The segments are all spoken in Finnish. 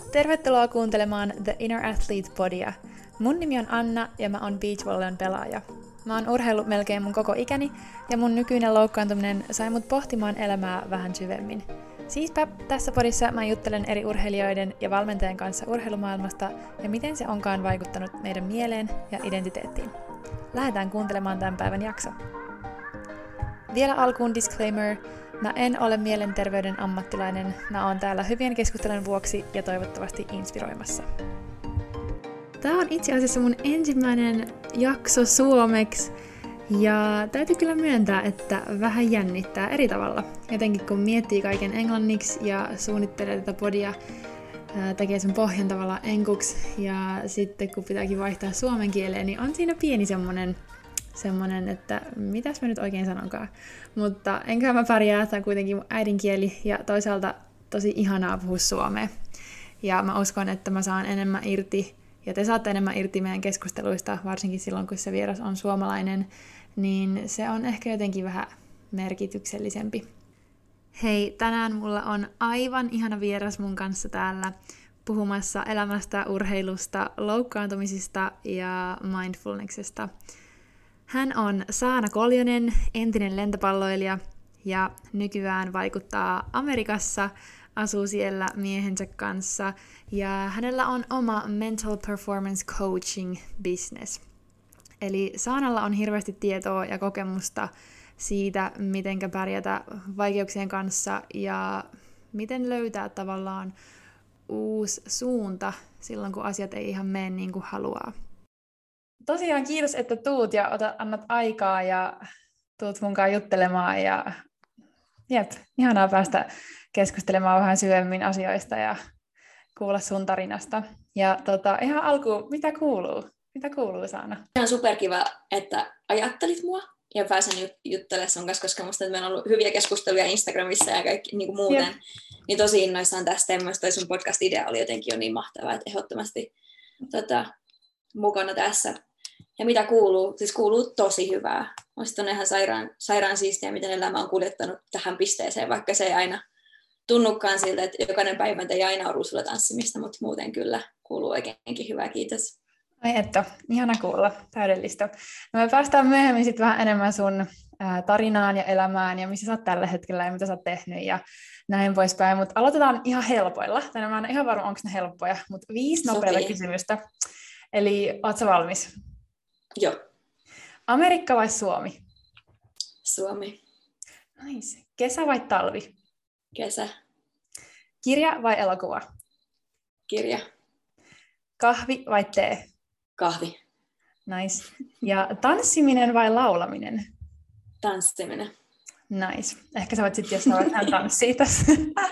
Tervetuloa kuuntelemaan The Inner Athlete-podia. Mun nimi on Anna ja mä oon beachvolleyn pelaaja. Mä oon urheillut melkein mun koko ikäni ja mun nykyinen loukkaantuminen sai mut pohtimaan elämää vähän syvemmin. Siispä tässä podissa mä juttelen eri urheilijoiden ja valmentajien kanssa urheilumaailmasta ja miten se onkaan vaikuttanut meidän mieleen ja identiteettiin. Lähdetään kuuntelemaan tämän päivän jakso. Vielä alkuun disclaimer. Mä en ole mielenterveyden ammattilainen. Mä oon täällä hyvien keskustelujen vuoksi ja toivottavasti inspiroimassa. Tää on itse asiassa mun ensimmäinen jakso suomeksi. Ja täytyy kyllä myöntää, että vähän jännittää eri tavalla. Jotenkin kun miettii kaiken englanniksi ja suunnittelee tätä podia, tekee sen pohjan tavallaan enkuksi. Ja sitten kun pitääkin vaihtaa suomen kieleen, niin on siinä pieni semmonen, että mitäs mä nyt oikein sanonkaan. Mutta enköhän mä pärjää, tämä on kuitenkin mun äidinkieli ja toisaalta tosi ihanaa puhua suomea. Ja mä uskon, että mä saan enemmän irti, ja te saatte enemmän irti meidän keskusteluista, varsinkin silloin, kun se vieras on suomalainen, niin se on ehkä jotenkin vähän merkityksellisempi. Hei, tänään mulla on aivan ihana vieras mun kanssa täällä puhumassa elämästä, urheilusta, loukkaantumisista ja mindfulnessista. Hän on Saana Koljonen, entinen lentopalloilija ja nykyään vaikuttaa Amerikassa, asuu siellä miehensä kanssa ja hänellä on oma mental performance coaching business. Eli Saanalla on hirveästi tietoa ja kokemusta siitä, miten pärjätä vaikeuksien kanssa ja miten löytää tavallaan uusi suunta silloin, kun asiat ei ihan mene niin kuin haluaa. Tosiaan kiitos, että tuut ja annat aikaa ja tuut munkaan juttelemaan. Ja ihanaa päästä keskustelemaan vähän syvemmin asioista ja kuulla sun tarinasta. Ja ihan alkuun, mitä kuuluu? Mitä kuuluu, Saana? On superkiva, että ajattelit mua ja pääsen juttelemaan sun kanssa, koska musta meillä on ollut hyviä keskusteluja Instagramissa ja kaikki niin kuin muuten. Jep. Niin tosi innoissaan tästä ja toi sun podcast-idea oli jotenkin jo niin mahtavaa, että ehdottomasti mukana tässä. Ja mitä kuuluu? Siis kuuluu tosi hyvää. Musta on ihan sairaan siistiä, miten elämä on kuljettanut tähän pisteeseen, vaikka se ei aina tunnukaan siltä, että jokainen päivä ei aina ole ruusulla tanssimista, mutta muuten kyllä kuuluu oikeinkin hyvää, kiitos. Ai että, ihana kuulla, täydellistä. No me päästään myöhemmin sitten vähän enemmän sun tarinaan ja elämään ja missä sä oot tällä hetkellä ja mitä sä oot tehnyt ja näin poispäin. Mutta aloitetaan ihan helpoilla. Tänään mä en ole ihan varma, onko ne helppoja, mutta 5 nopeaa kysymystä. Eli oot sä valmis? Joo. Amerikka vai Suomi? Suomi. Nice. Kesä vai talvi? Kesä. Kirja vai elokuva? Kirja. Kahvi vai tee? Kahvi. Nice. Ja tanssiminen vai laulaminen? Tanssiminen. Nice. Ehkä sä voit sitten jossain vähän tanssia tässä.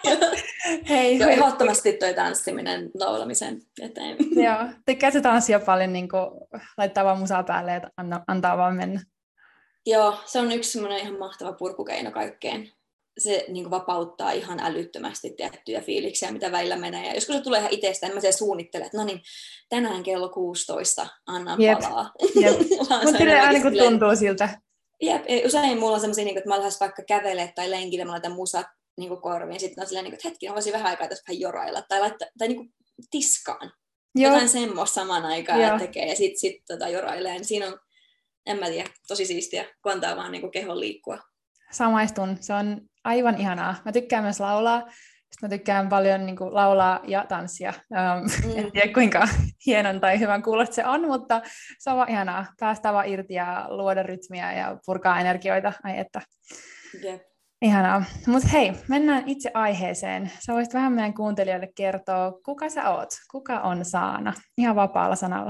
Hei, joo, ehdottomasti toi tanssiminen laulamisen eteen. Joo. Tykkäätkö tanssia paljon, niin laittaa vaan musaa päälle ja antaa vaan mennä? Joo, se on yksi semmoinen ihan mahtava purkukeino kaikkeen. Se niin kuin vapauttaa ihan älyttömästi tiettyjä fiiliksiä, mitä välillä menee. Ja joskus se tulee ihan itsestä, en mä siellä suunnittele, että no niin, tänään kello 16 annan palaa. Mutta kyllä aina kun tuntuu siltä. Jep, usein mulla on semmoisia, että mä lähden vaikka kävelemään tai lenkille, mä laitan musat niin korviin. Sitten on silleen, että hetki, mä voisin vähän aikaa tässä vähän jorailla tai niin kuin tiskaan. Joo. Jotain semmoista saman aikaan ja tekee ja sitten jorailee. Niin siinä on, en mä tiedä, tosi siistiä, kun antaa vaan niin kehon liikkua. Samaistun. Se on aivan ihanaa. Mä tykkään myös laulaa. Sitten mä tykkään paljon niin kuin laulaa ja tanssia. En tiedä kuinka hienon tai hyvän kuulosta se on, mutta se on vaan ihanaa. Päästää vaan irti ja luoda rytmiä ja purkaa energioita. Ai että. Yep. Ihanaa. Mutta hei, mennään itse aiheeseen. Sä voisit vähän meidän kuuntelijoille kertoa, kuka sä oot? Kuka on Saana? Ihan vapaalla sanalla.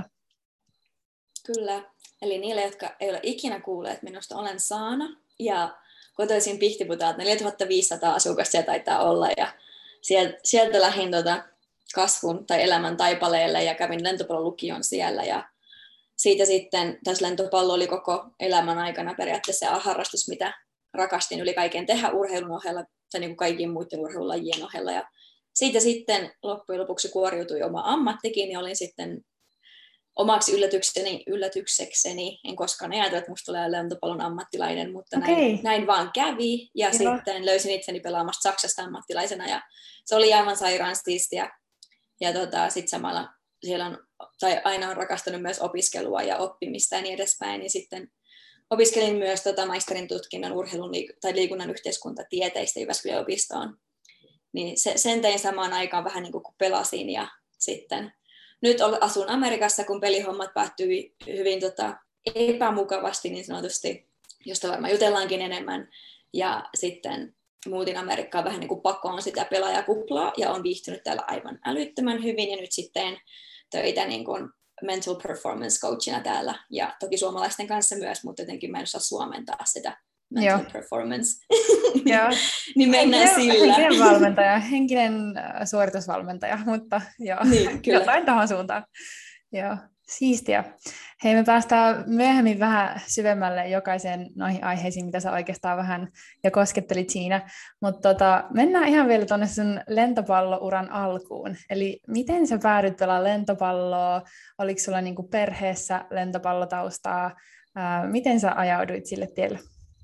Kyllä. Eli niille, jotka ei ole ikinä kuulleet minusta, olen Saana. Ja kotoisin Pihtiputaalta, 4500 asukasta siellä taitaa olla. Ja sieltä lähdin kasvun tai elämän taipaleelle ja kävin lentopallolukion siellä. Ja siitä sitten tässä lentopallo oli koko elämän aikana periaatteessa harrastus, mitä rakastin yli kaiken tehdä urheilun ohella tai niin kuin kaikkien muiden urheilulajien ohella. Ja siitä sitten loppujen lopuksi kuoriutui oma ammattikin ja olin sitten omaksi yllätyksekseni, en koskaan ajatellut, että musta tulee lentopallon ammattilainen, mutta näin vaan kävi. Ja sitten löysin itseni pelaamasta Saksasta ammattilaisena ja se oli aivan sairaan siistiä Ja sitten samalla siellä on, tai aina on rakastanut myös opiskelua ja oppimista ja niin edespäin, niin sitten opiskelin myös maisterin tutkinnon urheilun tai liikunnan yhteiskuntatieteistä Jyväskylän yliopistoon. Niin sen tein samaan aikaan vähän niin kuin pelasin ja sitten nyt asun Amerikassa, kun pelihommat päättyi hyvin epämukavasti niin sanotusti, josta varmaan jutellaankin enemmän. Ja sitten muutin Amerikkaan vähän niin kuin pakoon sitä pelaajakuplaa ja on viihtynyt täällä aivan älyttömän hyvin ja nyt sitten töitä niin kuin mental performance coachina täällä ja toki suomalaisten kanssa myös, mutta jotenkin mä en osaa suomentaa sitä mental performance. Niin mennään sillä. Henkinen valmentaja, henkinen suoritusvalmentaja, mutta joo, niin, jotain tähän suuntaan. Joo, siistiä. Hei, me päästään myöhemmin vähän syvemmälle jokaiseen noihin aiheisiin, mitä sä oikeastaan vähän jo koskettelit siinä, mutta mennään ihan vielä tuonne sun lentopallouran alkuun. Eli miten sä päädyt pelaamaan lentopalloa? Oliko sulla niinku perheessä lentopallotaustaa? Miten sä ajauduit sille tielle?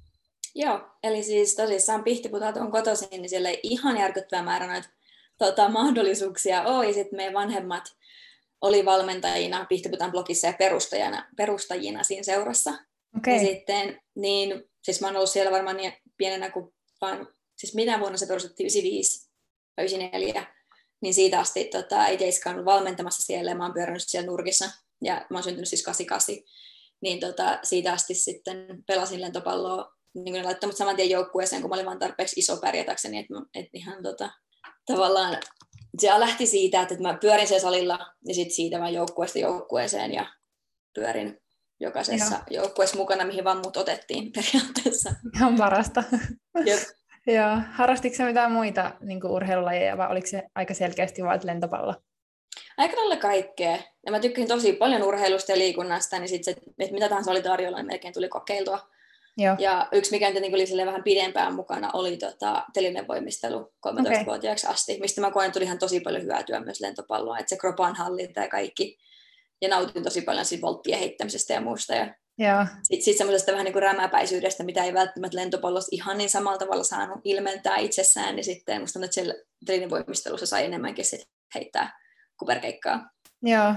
Joo, eli siis tosissaan Pihtiputaat on kotoisin, niin siellä ei ihan järkyttävä määrä noita mahdollisuuksia ole. Ja sitten meidän vanhemmat oli valmentajina Pihtiputaan blogissa ja perustajina siinä seurassa. Okay. Ja sitten, siis mä oon ollut siellä varmaan niin pienenä kuin vaan, siis mitä vuonna se perustettiin, 95 tai 94, niin siitä asti ei Jeiska ollut valmentamassa siellä ja mä oon pyörinyt siellä nurkissa ja mä oon syntynyt siis 88, niin siitä asti sitten pelasin lentopalloa, niin kuin ne laittoi mut saman tien joukkueeseen, kun mä olin vaan tarpeeksi iso pärjätäkseni, että ihan tavallaan se lähti siitä, että mä pyörin siellä salilla ja sitten siitä vaan joukkueesta joukkueeseen ja pyörin jokaisessa joukkueessa mukana, mihin vaan mut otettiin periaatteessa. Ihan parasta. Jep. Joo. Harrastitko sä mitään muita niin kuin urheilulajeja vai oliko se aika selkeästi vain lentopallo? Aika lailla kaikkea. Ja mä tykkäsin tosi paljon urheilusta ja liikunnasta, niin sitten se, että mitä tahansa oli tarjolla, niin melkein tuli kokeiltua. Joo. Ja yksi, mikä oli vähän pidempään mukana, oli telinevoimistelu 13-vuotiaaksi asti, mistä mä koen, että tuli ihan tosi paljon hyötyä myös lentopalloa, että se kropan hallinta ja kaikki. Ja nautin tosi paljon siitä volttien heittämisestä ja muusta. Ja sitten semmoisesta vähän niin kuin rämäpäisyydestä, mitä ei välttämättä lentopallossa ihan niin samalla tavalla saanut ilmentää itsessään, niin sitten musta tuntuu, että siellä telinevoimistelussa sai enemmänkin sit heittää kuperkeikkaa. Joo,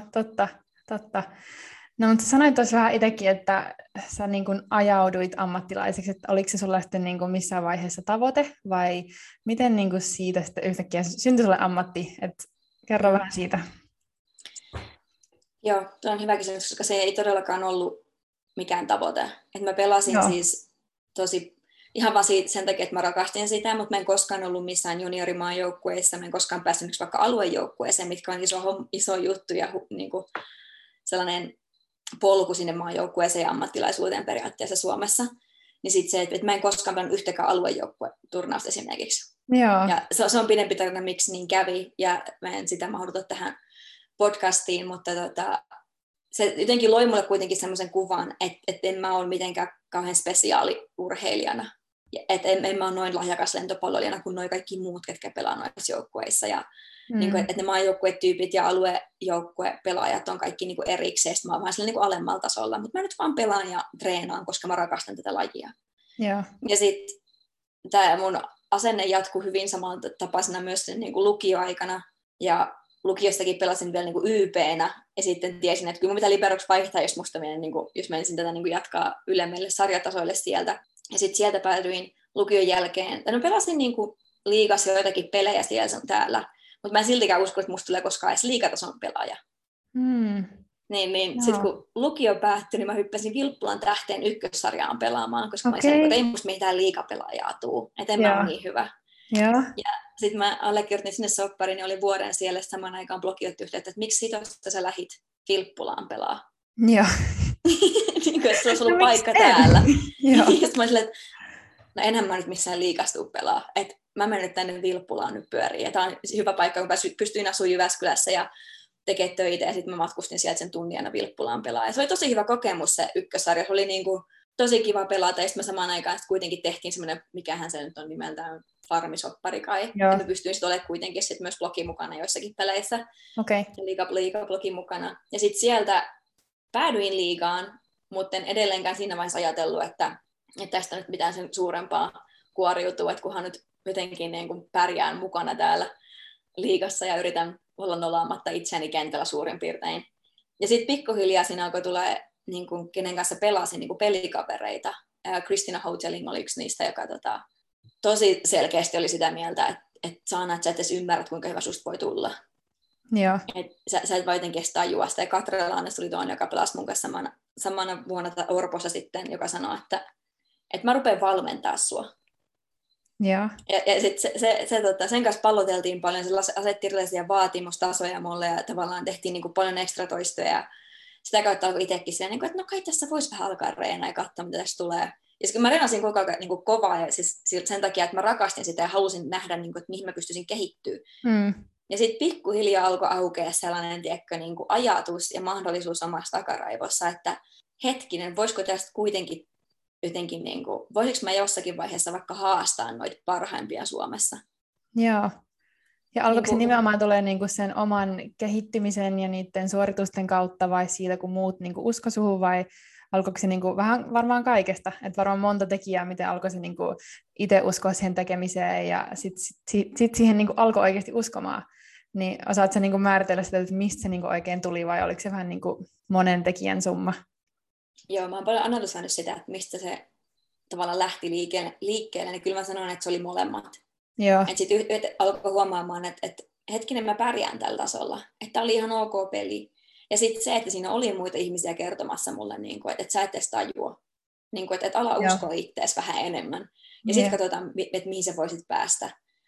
totta. No, mutta sanoit tuossa vähän itsekin, että sä niin kuin ajauduit ammattilaiseksi, että oliko se sulla sitten niin kuin missään vaiheessa tavoite, vai miten niin kuin siitä sitten yhtäkkiä syntyi sulle ammatti, että kerro vähän siitä. Joo, tuo on hyvä kysymys, koska se ei todellakaan ollut mikään tavoite. Että mä pelasin siis tosi ihan vaan sen takia, että mä rakastin sitä, mutta mä en koskaan ollut missään juniorimaan joukkueessa, mä en koskaan päässyt vaikka aluejoukkueeseen, mitkä on iso juttu ja niin kuin sellainen polku sinne maajoukkueeseen ja ammattilaisuuteen periaatteessa Suomessa. Niin sitten se, että mä en koskaan pelannut yhtäkään aluejoukkueturnausta esimerkiksi. Joo. Ja se on pidempi tarina, miksi niin kävi, ja mä en sitä mahduta tähän podcastiin, mutta se jotenkin loi mulle kuitenkin semmoisen kuvan, että en mä ole mitenkään kauhean spesiaali urheilijana. Että en mä ole noin lahjakas lentopalloilijana kuin noi kaikki muut, ketkä pelaa noissa joukkueissa. Ja niin kuin, että ne maajoukkuetyypit ja aluejoukkuepelaajat on kaikki niin kuin erikseen. Sitten mä oon vähän sillä niin kuin alemmalla tasolla. Mutta mä nyt vaan pelaan ja treenaan, koska mä rakastan tätä lajia. Yeah. Ja sitten tämä mun asenne jatkuu hyvin samantapaisena myös niin kuin lukioaikana. Ja lukiostakin pelasin vielä niin kuin YP-nä. Ja sitten tiesin, että kyllä mun pitää liberoksi vaihtaa, jos menisin tätä niin kuin jatkaa ylemmille sarjatasoille sieltä. Ja sitten sieltä päädyin lukion jälkeen. Pelasin niin kuin liigassa joitakin pelejä siellä täällä. Mutta mä en siltikään usko, että musta tulee koskaan edes liigatason pelaaja. Sitten kun lukio päättyi, niin mä hyppäsin Vilppulan Tähteen ykkössarjaan pelaamaan, koska mä olisin, että ei musta mitään liigapelaajaa tuu. Että en mä ole niin hyvä. Ja sitten mä allekirjoitin sinne soppariin ja olin vuoden siellä samaan aikaan blogioitti yhteyttä, että miksi hitosta sä lähit Vilppulaan pelaa. Joo. Niin kuin, että sulla olisi ollut paikka täällä. Ja sitten mä olin silleen, että no enhän mä nyt missään liigastuu pelaa. Että mä menen nyt tänne Vilppulaan nyt pyöriin. Ja tää on hyvä paikka, kun pystyin asumaan Jyväskylässä ja tekemään töitä. Ja sitten mä matkustin sieltä sen tunnin aina Vilppulaan pelaa. Ja se oli tosi hyvä kokemus se ykkössarja. Se oli niin kuin tosi kiva pelata. Ja sitten me samaan aikaan kuitenkin tehtiin semmoinen, mikähän se nyt on nimeltään, farmisoppari kai. Ja mä pystyin sitten olemaan kuitenkin sit myös blogi mukana joissakin peleissä. Okay. Ja liiga-blogin mukana. Ja sitten sieltä päädyin liigaan, mutta en edelleenkään siinä vaiheessa ajatellut, että tästä nyt mitään sen suurempaa kuoriutuu, että kunhan nyt jotenkin niin kuin pärjään mukana täällä liigassa ja yritän olla nolaamatta itseäni kentällä suurin piirtein. Ja sitten pikkuhiljaa siinä alkoi tulla, niin kuin, kenen kanssa pelasin, niin kuin pelikavereita. Christina Hoteling oli yksi niistä, joka tosi selkeästi oli sitä mieltä, että Saana, että sä et edes ymmärrät, kuinka hyvä susta voi tulla. Joo. Sä et vaan jotenkin edes tajua sitä. Ja Katre Laanes oli toinen, joka pelasi mun kanssa samana vuonna Orpossa sitten, joka sanoi, että mä rupean valmentaa sua. Joo. Ja sitten sen kanssa palloteltiin paljon, se asetti erilaisia vaatimustasoja mulle ja tavallaan tehtiin niin kuin paljon ekstra toistoja. Ja sitä kautta alkoi itsekin siihen, että no kai tässä voisi vähän alkaa reenaa ja katsoa, mitä tässä tulee. Ja sitten mä reenasin koko ajan niin kuin kovaa ja siis sen takia, että mä rakastin sitä ja halusin nähdä, niin kuin, että mihin mä pystyisin kehittyä. Ja sitten pikkuhiljaa alkoi aukea sellainen niin kuin ajatus ja mahdollisuus omassa takaraivossa, että hetkinen, voisiko tästä kuitenkin jotenkin, niin kuin, voisiko mä jossakin vaiheessa vaikka haastaa noita parhaimpia Suomessa? Joo. Ja alkoiko se niin nimenomaan tulee niinku sen oman kehittymisen ja niiden suoritusten kautta vai siitä, kun muut niinku usko suhun, vai alkoiko se niinku vähän varmaan kaikesta? Että varmaan monta tekijää, miten alkoi se niinku itse uskoa siihen tekemiseen ja sit siihen niinku alkoi oikeasti uskomaan. Niin osaatko niinku määritellä sitä, että mistä se niinku oikein tuli vai oliko se vähän niinku monen tekijän summa? Joo, mä oon paljon analysoinut sitä, että mistä se tavallaan lähti liikkeelle, niin kyllä mä sanon, että se oli molemmat. Että sitten alkoi huomaamaan, että hetkinen, mä pärjään tällä tasolla, että oli ihan ok peli. Ja sitten se, että siinä oli muita ihmisiä kertomassa mulle, niin kuin, että sä et edes tajua, niin kuin, että ala uskoa itseäsi vähän enemmän. Ja sitten katsotaan, että mihin sä voisit päästä.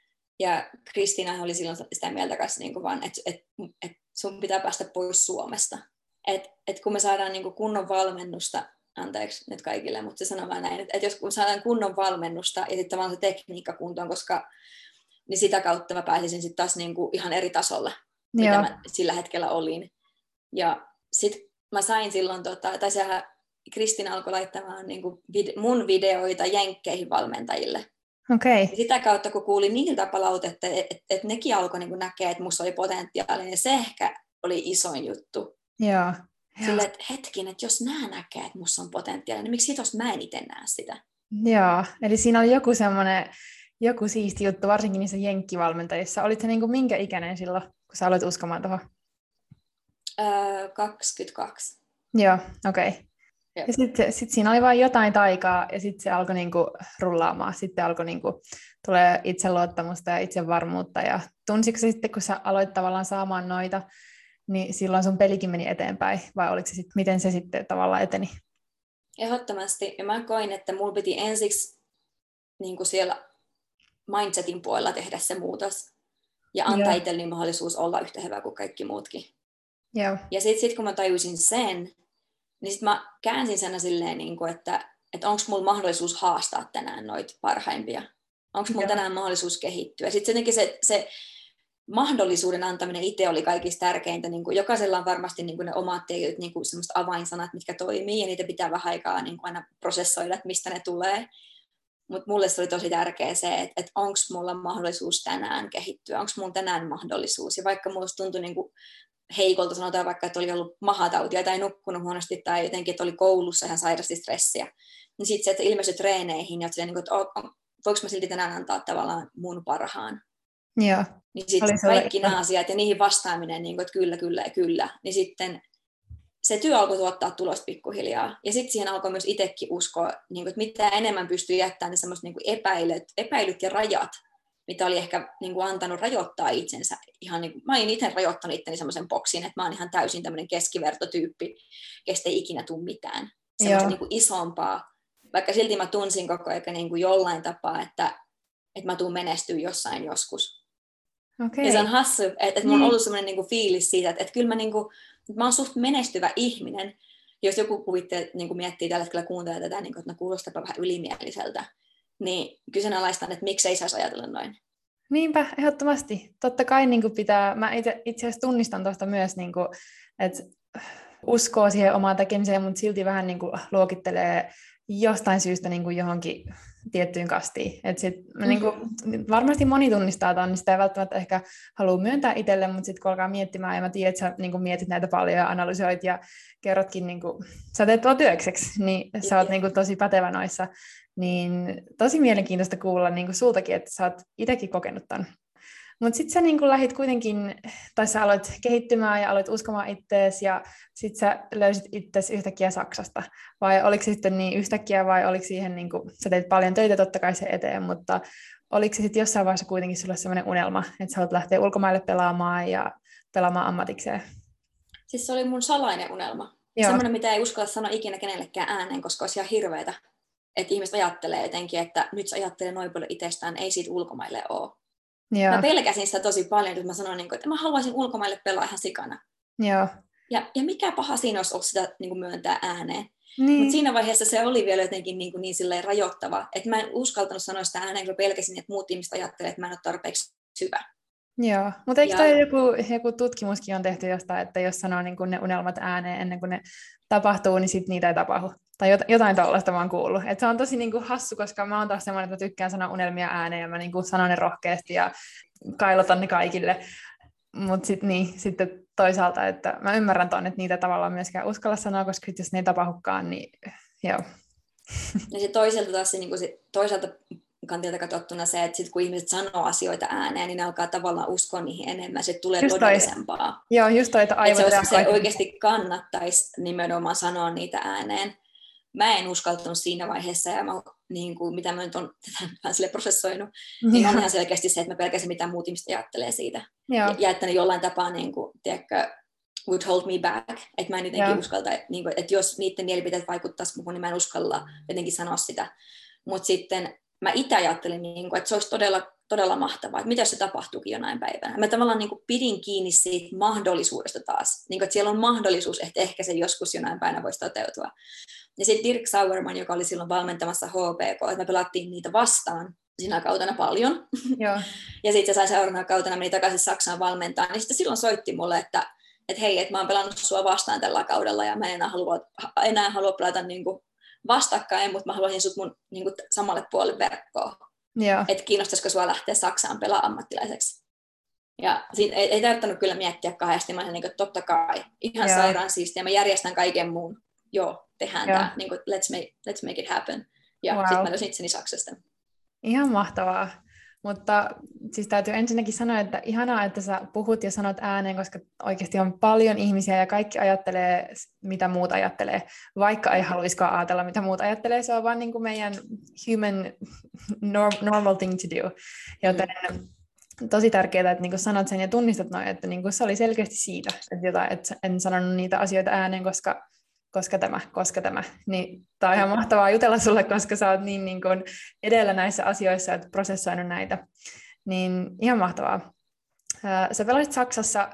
Ja Kristiina oli silloin sitä mieltä kanssa, niin kuin vaan, että sun pitää päästä pois Suomesta. Että kun me saadaan niin kuin kunnon valmennusta, anteeksi nyt kaikille, mutta se sanoo vaan näin, että jos kun saadaan kunnon valmennusta ja sitten tavallaan se tekniikka kuntoon, niin sitä kautta mä pääsisin sitten taas niin kuin ihan eri tasolle, mitä mä sillä hetkellä olin. Ja sitten mä sain silloin, tai sehän Kristiina alkoi laittamaan niin kuin mun videoita jenkkeihin valmentajille. Okay. Sitä kautta, kun kuulin niiltä palautetta, että nekin alkoi niin näkeä, että musta oli potentiaalinen, ja se ehkä oli isoin juttu. Joo. Silleen, että hetkin, että jos nää näkee, että musta on potentiaalinen, niin miksi jos mä en itse näe sitä? Joo, eli siinä oli joku siisti juttu, varsinkin niissä jenkkivalmentajissa. Olit sä niinku minkä ikäinen silloin, kun sä aloit uskomaan tuohon? 22. Joo, okei. Okay. Ja sitten siinä oli vain jotain taikaa, ja sitten se alkoi niinku rullaamaan. Sitten alkoi niinku tulee itseluottamusta ja itsevarmuutta. Ja tunsitko se sitten, kun sä aloit tavallaan saamaan noita, niin silloin sun pelikin meni eteenpäin, vai oliko se sitten, miten se sitten tavallaan eteni? Ehdottomasti. Ja mä koin, että mulla piti ensiksi niin kuin siellä mindsetin puolella tehdä se muutos. Ja antaa itselleni mahdollisuus olla yhtä hyvä kuin kaikki muutkin. Joo. Ja sitten kun mä tajusin sen, niin sitten mä käänsin sen silleen, niin kuin, että onko mulla mahdollisuus haastaa tänään noita parhaimpia. Onko mulla tänään mahdollisuus kehittyä. Sitten se mahdollisuuden antaminen itse oli kaikista tärkeintä. Niin kuin jokaisella on varmasti niin kuin ne omat niin kuin semmoiset avainsanat, mitkä toimii, ja niitä pitää vähän aikaa niin kuin aina prosessoida, että mistä ne tulee. Mutta mulle se oli tosi tärkeä se, että onko mulla mahdollisuus tänään kehittyä, onko mulla tänään mahdollisuus. Ja vaikka musta tuntui niin kuin heikolta, sanotaan vaikka, että oli ollut mahatautia tai nukkunut huonosti tai jotenkin, että oli koulussa ihan sairasti stressiä, niin sitten se, että ilmestyi treeneihin ja että voinko mä silti tänään antaa tavallaan mun parhaan. Joo. Niin sitten kaikki nämä asiat ja niihin vastaaminen, niin kuin, että kyllä, kyllä ja kyllä, niin sitten se työ alkoi tuottaa tulosta pikkuhiljaa. Ja sitten siihen alkoi myös itsekin uskoa, niin kuin, että mitä enemmän pystyy jättämään ne semmoiset niin kuin epäilyt ja rajat, mitä oli ehkä niin kuin antanut rajoittaa itsensä. Ihan niin kuin, mä olin itse rajoittanut itteni semmoisen boksiin, että mä oon ihan täysin tämmöinen keskivertotyyppi, kestä ei ikinä tule mitään. Semmoista niin kuin isompaa. Vaikka silti mä tunsin koko ajan niin kuin jollain tapaa, että mä tuun menestyä jossain joskus. Okay. Ja se on hassu, että mulla on ollut semmoinen niin kuin fiilis siitä, että kyllä mä oon suht menestyvä ihminen. Jos joku niin kuin miettii tällä hetkellä kuuntelee tätä, niin kuin, että kuulostaa vähän ylimieliseltä, niin kyseenalaistan, että miksi ei saisi ajatella noin. Niinpä, ehdottomasti. Totta kai niin kuin pitää, mä itse asiassa tunnistan tuosta myös, niin kuin, että uskoo siihen omaan tekemiseen, mutta silti vähän niin kuin luokittelee jostain syystä niin kuin johonkin tiettyyn kastiin. Niin kuin, varmasti moni tunnistaa ton, niin sitä ei välttämättä ehkä halua myöntää itselle, mutta sitten kun alkaa miettimään, ja mä tiedän, että sä niin kuin mietit näitä paljon ja analysoit ja kerrotkin, niin kuin, sä teet tuolla työkseksi, niin sä oot niin kuin tosi pätevä noissa. Niin tosi mielenkiintoista kuulla niin kuin sultakin, että sä oot itsekin kokenut ton. Mutta sitten sä niin lähdit kuitenkin, tai sä aloit kehittymään ja aloit uskomaan ittees, ja sitten sä löysit itseäsi yhtäkkiä Saksasta. Vai oliko se sitten niin yhtäkkiä, vai oliko siihen, niin kuin, sä teit paljon töitä totta kai sen eteen, mutta oliko se sitten jossain vaiheessa kuitenkin sulle sellainen unelma, että sä haluat lähteä ulkomaille pelaamaan ja pelaamaan ammatikseen? Siis se oli mun salainen unelma. Joo. Semmoinen, mitä ei uskalla sanoa ikinä kenellekään ääneen, koska olisi ihan hirveetä. Että ihmiset ajattelee jotenkin, että nyt se ajattelee noin paljon itsestään, ei siitä ulkomaille ole. Joo. Mä pelkäsin sitä tosi paljon, että mä sanoin, että mä haluaisin ulkomaille pelaa ihan sikana. Joo. Ja mikä paha siinä olisi ollut sitä niin kuin myöntää ääneen. Niin. Mutta siinä vaiheessa se oli vielä jotenkin niin silleen rajoittava, että mä en uskaltanut sanoa sitä ääneen, kun pelkäsin, että muut ihmiset ajattelevat, että mä en ole tarpeeksi hyvä. Joo, mutta eikö toi joku tutkimuskin on tehty jostain, että jos sanoo niin kun ne unelmat ääneen ennen kuin ne tapahtuu, niin sitten niitä ei tapahdu. Tai jotain tällaista mä oon kuullut. Et se on tosi niin kuin hassu, koska mä oon taas semmoinen, että mä tykkään sanoa unelmia ääneen ja mä niin kuin sanon ne rohkeasti ja kailotan ne kaikille. Mutta sitten toisaalta, että mä ymmärrän ton, että niitä tavallaan myöskään uskalla sanoa, koska jos ne ei tapahdukaan, niin joo. Ja se toisaalta taas toisaalta kantilta katsottuna se, että sit kun ihmiset sanoo asioita ääneen, niin ne alkaa tavallaan uskoa niihin enemmän, se tulee just todellisempaa. Joo, just toi, että aivot se oikeasti kannattaisi nimenomaan sanoa niitä ääneen. Mä en uskaltanut siinä vaiheessa, ja niin kuin, mitä mä nyt olen tätä prosessoinut, niin on ihan selkeästi se, että mä pelkäsin, mitä muut ihmiset ajattelee siitä. Ja että ne jollain tapaa, niin kuin, tiedätkö, would hold me back. Että mä en jotenkin uskalta, niin kuin, että jos niiden mielipiteet vaikuttaisi muuhun, niin mä en uskalla jotenkin sanoa sitä. Mutta sitten mä itse ajattelin, niin kuin, että se olisi todella, todella mahtavaa, että mitä jos se tapahtuukin jonain päivänä. Mä tavallaan niin kuin pidin kiinni siitä mahdollisuudesta taas, niin kuin, että siellä on mahdollisuus, että ehkä se joskus jonain päivänä voisi toteutua. Ja sitten Dirk Sauerman, joka oli silloin valmentamassa HPK, että me pelattiin niitä vastaan siinä kautena paljon. Joo. Ja sitten se sai seuraavana kautena, meni takaisin Saksaan valmentaa, niin sitten silloin soitti mulle, että hei, että mä oon pelannut sua vastaan tällä kaudella, ja mä en enää halua pelata niin kuin vastakkain, mutta mä haluaisin sut mun niin kuin samalle puolelle verkkoon. Että kiinnostaisiko sua lähteä Saksaan pelaa ammattilaiseksi. Ja siinä ei tarvinnut kyllä miettiä kahdesti. Mä olin, että totta kai, ihan sairaan siistiä. Mä järjestän kaiken muun. Joo, tehdään tämä. Niin kuin, let's make it happen. Ja sitten mä löysin itseni Saksasta. Ihan mahtavaa. Mutta siis täytyy ensinnäkin sanoa, että ihanaa, että sä puhut ja sanot ääneen, koska oikeasti on paljon ihmisiä ja kaikki ajattelee, mitä muut ajattelee, vaikka ei haluaisikaan ajatella, mitä muut ajattelee. Se on vaan niin kuin meidän human normal thing to do. Joten tosi tärkeää, että niin kuin sanot sen ja tunnistat noin, että niin kuin se oli selkeästi siitä, että en sanonut niitä asioita ääneen, koska tämä. Niin tää on ihan mahtavaa jutella sulle, koska sä oot niin kuin edellä näissä asioissa, että prosessoinut näitä. Niin ihan mahtavaa. Sä pelasit Saksassa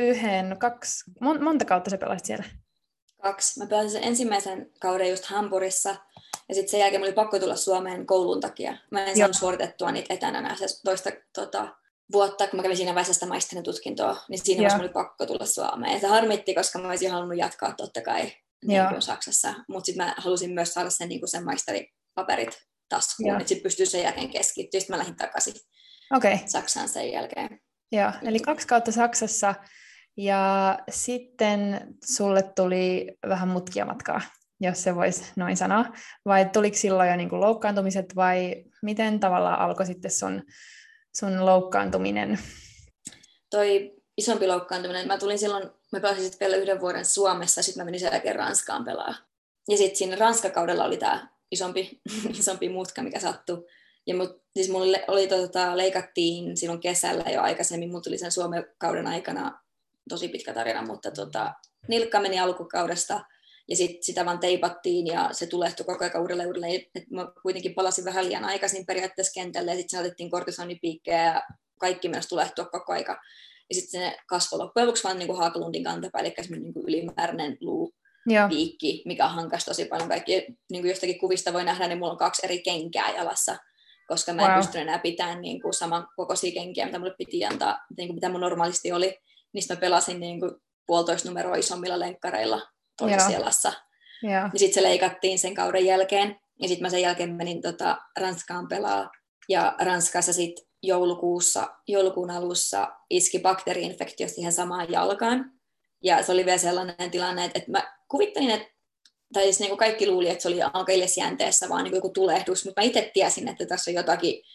monta kautta sä pelasit siellä? 2. Mä pelasin sen ensimmäisen kauden just Hampurissa, ja sitten sen jälkeen mulla oli pakko tulla Suomeen koulun takia. Mä en saanut suoritettua niitä etänä enää toista vuotta, kun mä kävin siinä vaiheessa sitä maisterin tutkintoa, niin siinä vaiheessa mulla oli pakko tulla Suomeen. Ja se harmitti, koska mä olisin halunnut jatkaa totta kai niin Saksassa, mutta sitten mä halusin myös saada sen, niin sen maisteripaperit taskuun, että sitten pystyy sen jälkeen keskittyä. Sitten mä lähdin takaisin Saksaan sen jälkeen. Joo, eli 2 kautta Saksassa, ja sitten sulle tuli vähän mutkia matkaa, jos se voisi noin sanoa. Vai tuliko silloin jo niin kuin loukkaantumiset, vai miten tavallaan alkoi sitten sun loukkaantuminen? Toi isompi loukkaantuminen. Mä pelasin sitten vielä 1 vuoden Suomessa, sitten mä menin sen jälkeen Ranskaan pelaa. Ja sitten siinä Ranskakaudella oli tämä isompi mutka, mikä sattui. Ja siis mulle leikattiin silloin kesällä jo aikaisemmin, mutta tuli sen Suomen kauden aikana tosi pitkä tarina, mutta nilkka meni alkukaudesta, ja sitten sitä vaan teipattiin, ja se tulehtui koko ajan uudelleen. Et mä kuitenkin palasin vähän liian aikaisin periaatteessa kentälle, ja sitten saatettiin kortisonipiikkejä, ja kaikki myös tulehtua koko aika. Ja sitten se kasvoi loppujen lopuksi vaan niin kuin Haaglundin kantapää, eli semmoinen niin ylimääräinen luupiikki, mikä hankasi tosi paljon. Kaikki, niin kuin jostakin kuvista voi nähdä, niin mulla on 2 eri kenkää jalassa, koska mä en pystynyt enää pitämään niin kuin saman kokoisia kenkiä, mitä mulle piti antaa, niin kuin mitä mun normaalisti oli. Niistä mä pelasin niin kuin 1,5 numeroa isommilla lenkkareilla toisessa jalassa. Ja sitten se leikattiin sen kauden jälkeen. Ja sitten mä sen jälkeen menin Ranskaan pelaa. Ja Ranskassa sitten joulukuun alussa iski bakteeri-infektio siihen samaan jalkaan. Ja se oli vielä sellainen tilanne, että mä kuvittelin, tai siis niin kuin kaikki luuli, että se oli alkaillisjänteessä vaan niin kuin joku tulehdus, mutta mä itse tiesin, että tässä on jotakin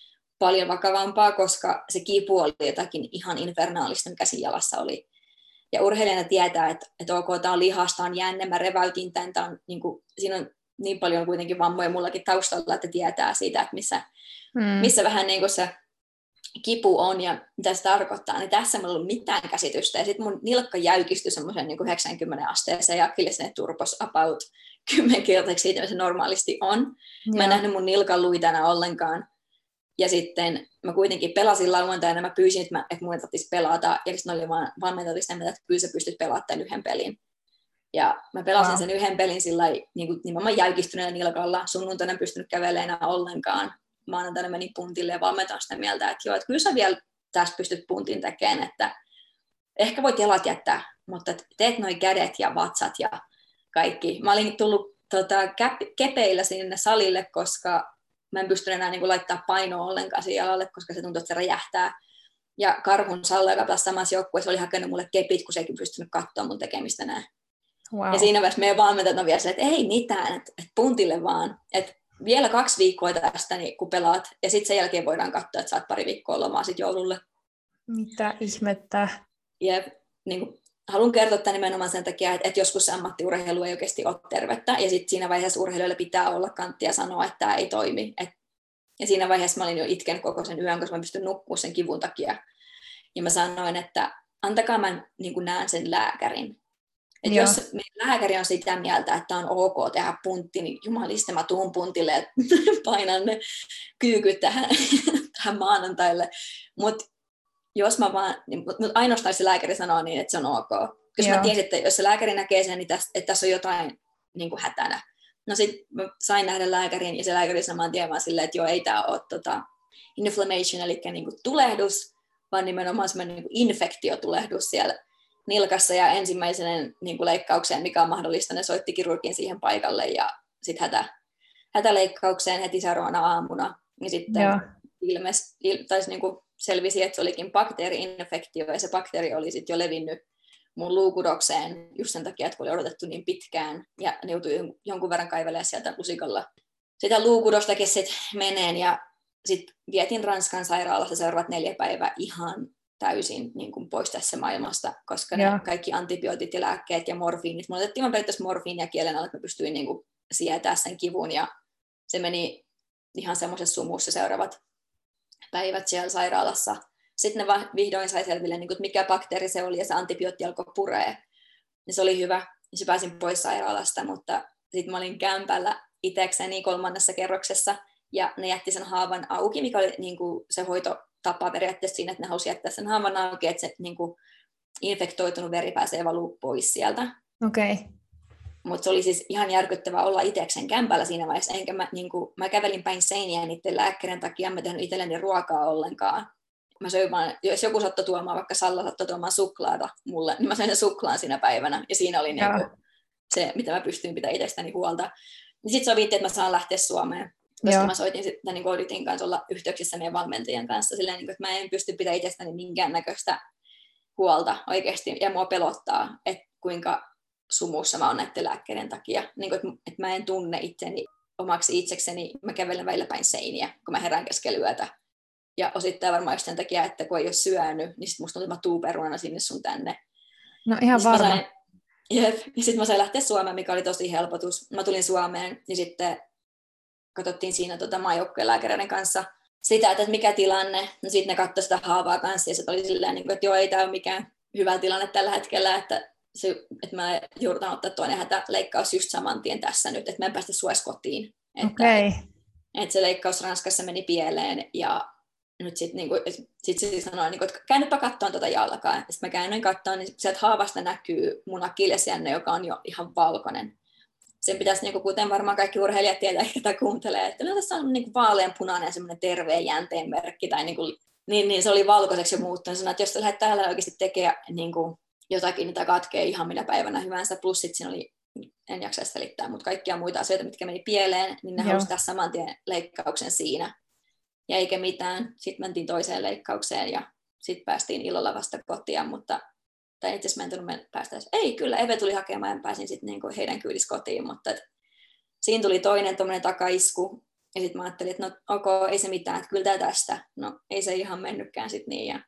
paljon vakavampaa, koska se kipu oli jotakin ihan infernaalista, mikä siinä jalassa oli. Ja urheilijana tietää, että ok, tämä on lihasta, on jänne, mä reväytin tämän, niin kuin, siinä on niin paljon kuitenkin vammoja mullakin taustalla, että tietää siitä, että missä vähän niin kuin se kipu on ja mitä se tarkoittaa, niin tässä ei ollut mitään käsitystä. Ja sitten mun nilkka jäykistyi semmoisen niin 90 asteeseen ja akillessenet turpos about 10-kertaiseksi siitä, mitä se normaalisti on. Mä en nähnyt mun nilkan luitana ollenkaan. Ja sitten mä kuitenkin pelasin lauantaina, mä pyysin, että mun ei tarvitsisi pelata, ja sitten oli valmentajat että kyllä sä pystyt pelaamaan tämän yhden pelin. Ja mä pelasin sen yhden pelin sillä niin nimenomaan jäykistyneenä nilkalla, sunnuntaina en pystynyt kävelemään enää ollenkaan. Maanantaina menin puntille ja valmentaja sitä mieltä, että joo, että kyllä sä vielä tässä pystyt puntin tekemään, että ehkä voit jalat jättää, mutta teet noi kädet ja vatsat ja kaikki. Mä olin tullut kepeillä sinne salille, koska mä en pystynyt enää niin laittaa painoa ollenkaan siihen jalalle, koska se tuntuu, että se räjähtää. Ja Karhun Salla, joka pelasi samassa joukkueessa, oli hakenut mulle kepit, kun se eikin pystynyt katsoa mun tekemistä näin. Wow. Ja siinä vaiheessa meidän valmentajat on vielä se, että ei mitään, että puntille vaan. Että vielä 2 viikkoa tästä, niin kun pelaat, ja sitten sen jälkeen voidaan katsoa, että saat 2 viikkoa lomaa sitten joululle. Mitä ihmettä? Ja niin kuin, haluan kertoa tämän nimenomaan sen takia, että joskus se ammattiurheilu ei oikeasti ole tervettä, ja sitten siinä vaiheessa urheilijoilla pitää olla kanttia sanoa, että tämä ei toimi. Ja siinä vaiheessa mä olin jo itken koko sen yön, koska mä pystyn nukkumaan sen kivun takia. Ja mä sanoin, että antakaa mä niin kuin näen sen lääkärin. Että jos lääkäri on sitä mieltä, että on ok tehdä puntti, niin jumalista mä tuun puntille ja painan ne kyykyt tähän maanantaille. Mutta jos mä vaan, mutta ainoastaan se lääkäri sanoo niin, että se on ok. Koska mä tiesin, että jos se lääkäri näkee sen, niin että tässä on jotain niin kuin hätänä. No sit mä sain nähdä lääkärin ja se lääkäri samaan tien vaan silleen, että joo, ei tää ole inflammation, eli niin kuin tulehdus, vaan nimenomaan semmoinen niin kuin infektiotulehdus siellä nilkassa ja ensimmäisen niin kuin leikkaukseen, mikä on mahdollista, ne soitti kirurgin siihen paikalle ja sitten hätäleikkaukseen heti seuraavana aamuna. Ja sitten niin kuin selvisi, että se olikin bakteeri-infektio ja se bakteeri oli sitten jo levinnyt mun luukudokseen just sen takia, että kun oli odotettu niin pitkään ja ne joutui jonkun verran kaivelemaan sieltä lusikalla sitä luukudostakin sitten meneen ja sitten vietin Ranskan sairaalassa seuraavat 4 päivää ihan täysin niin kuin pois tässä maailmasta, koska ne kaikki antibiootit ja lääkkeet ja morfiinit, mulla otettiin vaan periaatteessa morfiinia kielen alle, että mä pystyin niin kuin sietää sen kivun ja se meni ihan semmoisessa sumussa seuraavat päivät siellä sairaalassa. Sitten ne vihdoin sai selville, niin kuin, että mikä bakteeri se oli ja se antibiootti alkoi puree. Ja se oli hyvä, ja se pääsin pois sairaalasta, mutta sitten mä olin kämpällä itsekseni 3. kerroksessa ja ne jätti sen haavan auki, mikä oli niin kuin se hoitotapa periaatteessa siinä, että ne halusi jättää sen haavan auki, että se niin kuin infektoitunut veri pääsee valuu pois sieltä. Okei. Mutta se oli siis ihan järkyttävää olla itseksen kämpällä siinä vaiheessa, enkä mä kävelin päin seiniä niiden lääkkeiden takia, en mä tehnyt itselleni ruokaa ollenkaan. Mä söin vaan, jos joku sattui tuomaan, vaikka Salla sattui tuomaan suklaata mulle, niin mä söin sen suklaan siinä päivänä, ja siinä oli niinku se, mitä mä pystyin pitämään itsestäni huolta. Sitten sovittiin, että mä saan lähteä Suomeen, koska mä soitin sitten niin yritin kanssa olla yhteyksissä meidän valmentajien kanssa, silleen, että mä en pysty pitämään itsestäni minkäännäköistä huolta oikeasti, ja mua pelottaa, että kuinka sumussa mä oon näiden lääkkeiden takia, niin että mä en tunne itseni omaksi itsekseni, mä kävelen välillä päin seiniä, kun mä herään keskellä yötä. Ja osittain varmaan just sen takia, että kun ei ole syönyt, niin sitten musta tuntuu, että mä tuuperunana sinne sun tänne. No ihan varma. Ja sitten mä sain lähteä Suomeen, mikä oli tosi helpotus. Mä tulin Suomeen, niin sitten katsottiin siinä maajoukkueen lääkäreiden kanssa sitä, että mikä tilanne. No sitten ne katsoi sitä haavaa kanssa, ja se oli silleen, että joo, ei tämä ole mikään hyvä tilanne tällä hetkellä, että mä joudutaan ottaa toinen hätäleikkaus just saman tien tässä nyt, että mä en päästä sua kotiin. Että se leikkaus Ranskassa meni pieleen, ja nyt sitten niinku, sit se sanoi, niinku, että käännypä katsomaan tuota jalkaa. Sitten mä käännyin katsomaan, niin sieltä haavasta näkyy mun akillesjänne, joka on jo ihan valkoinen. Sen pitäisi, niinku, kuten varmaan kaikki urheilijat tietää, ketä kuuntelee, että no, tässä on niinku vaaleanpunainen ja semmoinen terveen jänteen merkki. Tai niinku, niin se oli valkoiseksi jo muuttunut. Sanoin, että jos lähdet täällä oikeasti tekemään niinku, jotakin, mitä katkee ihan minä päivänä hyvänsä, plus sitten siinä oli, en jaksa selittää, mutta kaikkia muita asioita, mitkä meni pieleen, niin ne halusi tehdä saman tien leikkauksen siinä. Ja eikä mitään. Sitten mentiin toiseen leikkaukseen ja sitten päästiin ilolla vasta kotiin, mutta tai itse asiassa mä en päästä. Ei, kyllä, Eve tuli hakemaan ja pääsin sitten niinku heidän kyydissä kotiin, mutta siinä tuli toinen tommoinen takaisku Ja sitten mä ajattelin, että no ok, ei se mitään, että kyllä tää tästä. No ei se ihan mennytkään sitten niin. Ja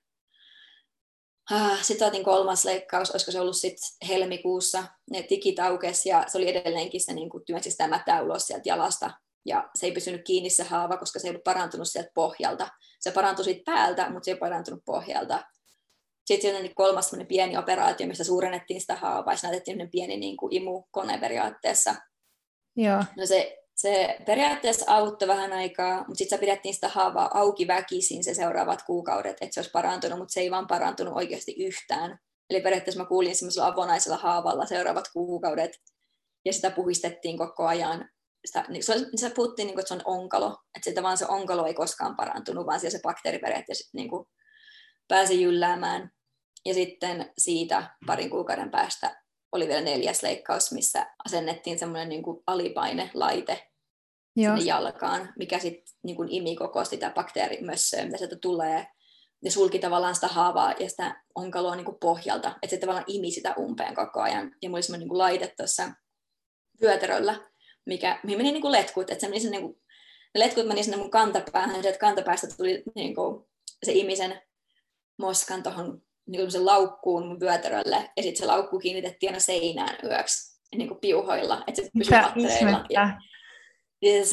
sitten otin 3. leikkaus, olisiko se ollut sitten helmikuussa. Ne tikit aukesi ja se oli edelleenkin se niin työnsi sitä mätää ulos sieltä jalasta. Ja se ei pysynyt kiinni se haava, koska se ei ollut parantunut sieltä pohjalta. Se parantui siitä päältä, mutta se ei parantunut pohjalta. Sitten oli 3. pieni operaatio, missä suurennettiin sitä haavaa ja näytettiin pieni niin kuin imukone periaatteessa. Joo. No se periaatteessa auttoi vähän aikaa, mutta sitten pidettiin sitä haavaa auki väkisin se seuraavat kuukaudet, että se olisi parantunut, mutta se ei vaan parantunut oikeasti yhtään. Eli periaatteessa mä kuulin semmoisella avonaisella haavalla seuraavat kuukaudet, ja sitä puhistettiin koko ajan. Se puhuttiin, että se on onkalo, että sitä vaan se onkalo ei koskaan parantunut, vaan siellä se bakteeri periaatteessa niin kuin pääsi jylläämään. Ja sitten siitä parin kuukauden päästä oli vielä 4. leikkaus, missä asennettiin semmoinen niin kuin alipainelaite sinne jalkaan, mikä sitten niin kuin imi koko sitä bakteerimössöä, mitä sieltä tulee, ja sulki tavallaan sitä haavaa ja sitä onkaloa niin kuin pohjalta, että se tavallaan imi sitä umpeen koko ajan. Ja mulla oli semmoinen niin kuin laite tuossa vyötäröllä, mihin meni niin kuin letkut, että se, niin kuin, ne letkut meni sinne mun kantapäähän, ja sieltä kantapäästä tuli niin kuin, se imi sen moskan tuohon niin kuin laukkuun mun vyötärölle, ja sitten se laukku kiinnitettiin aina seinään yöksi niin kuin piuhoilla, että se pysyi pattereilla. Ja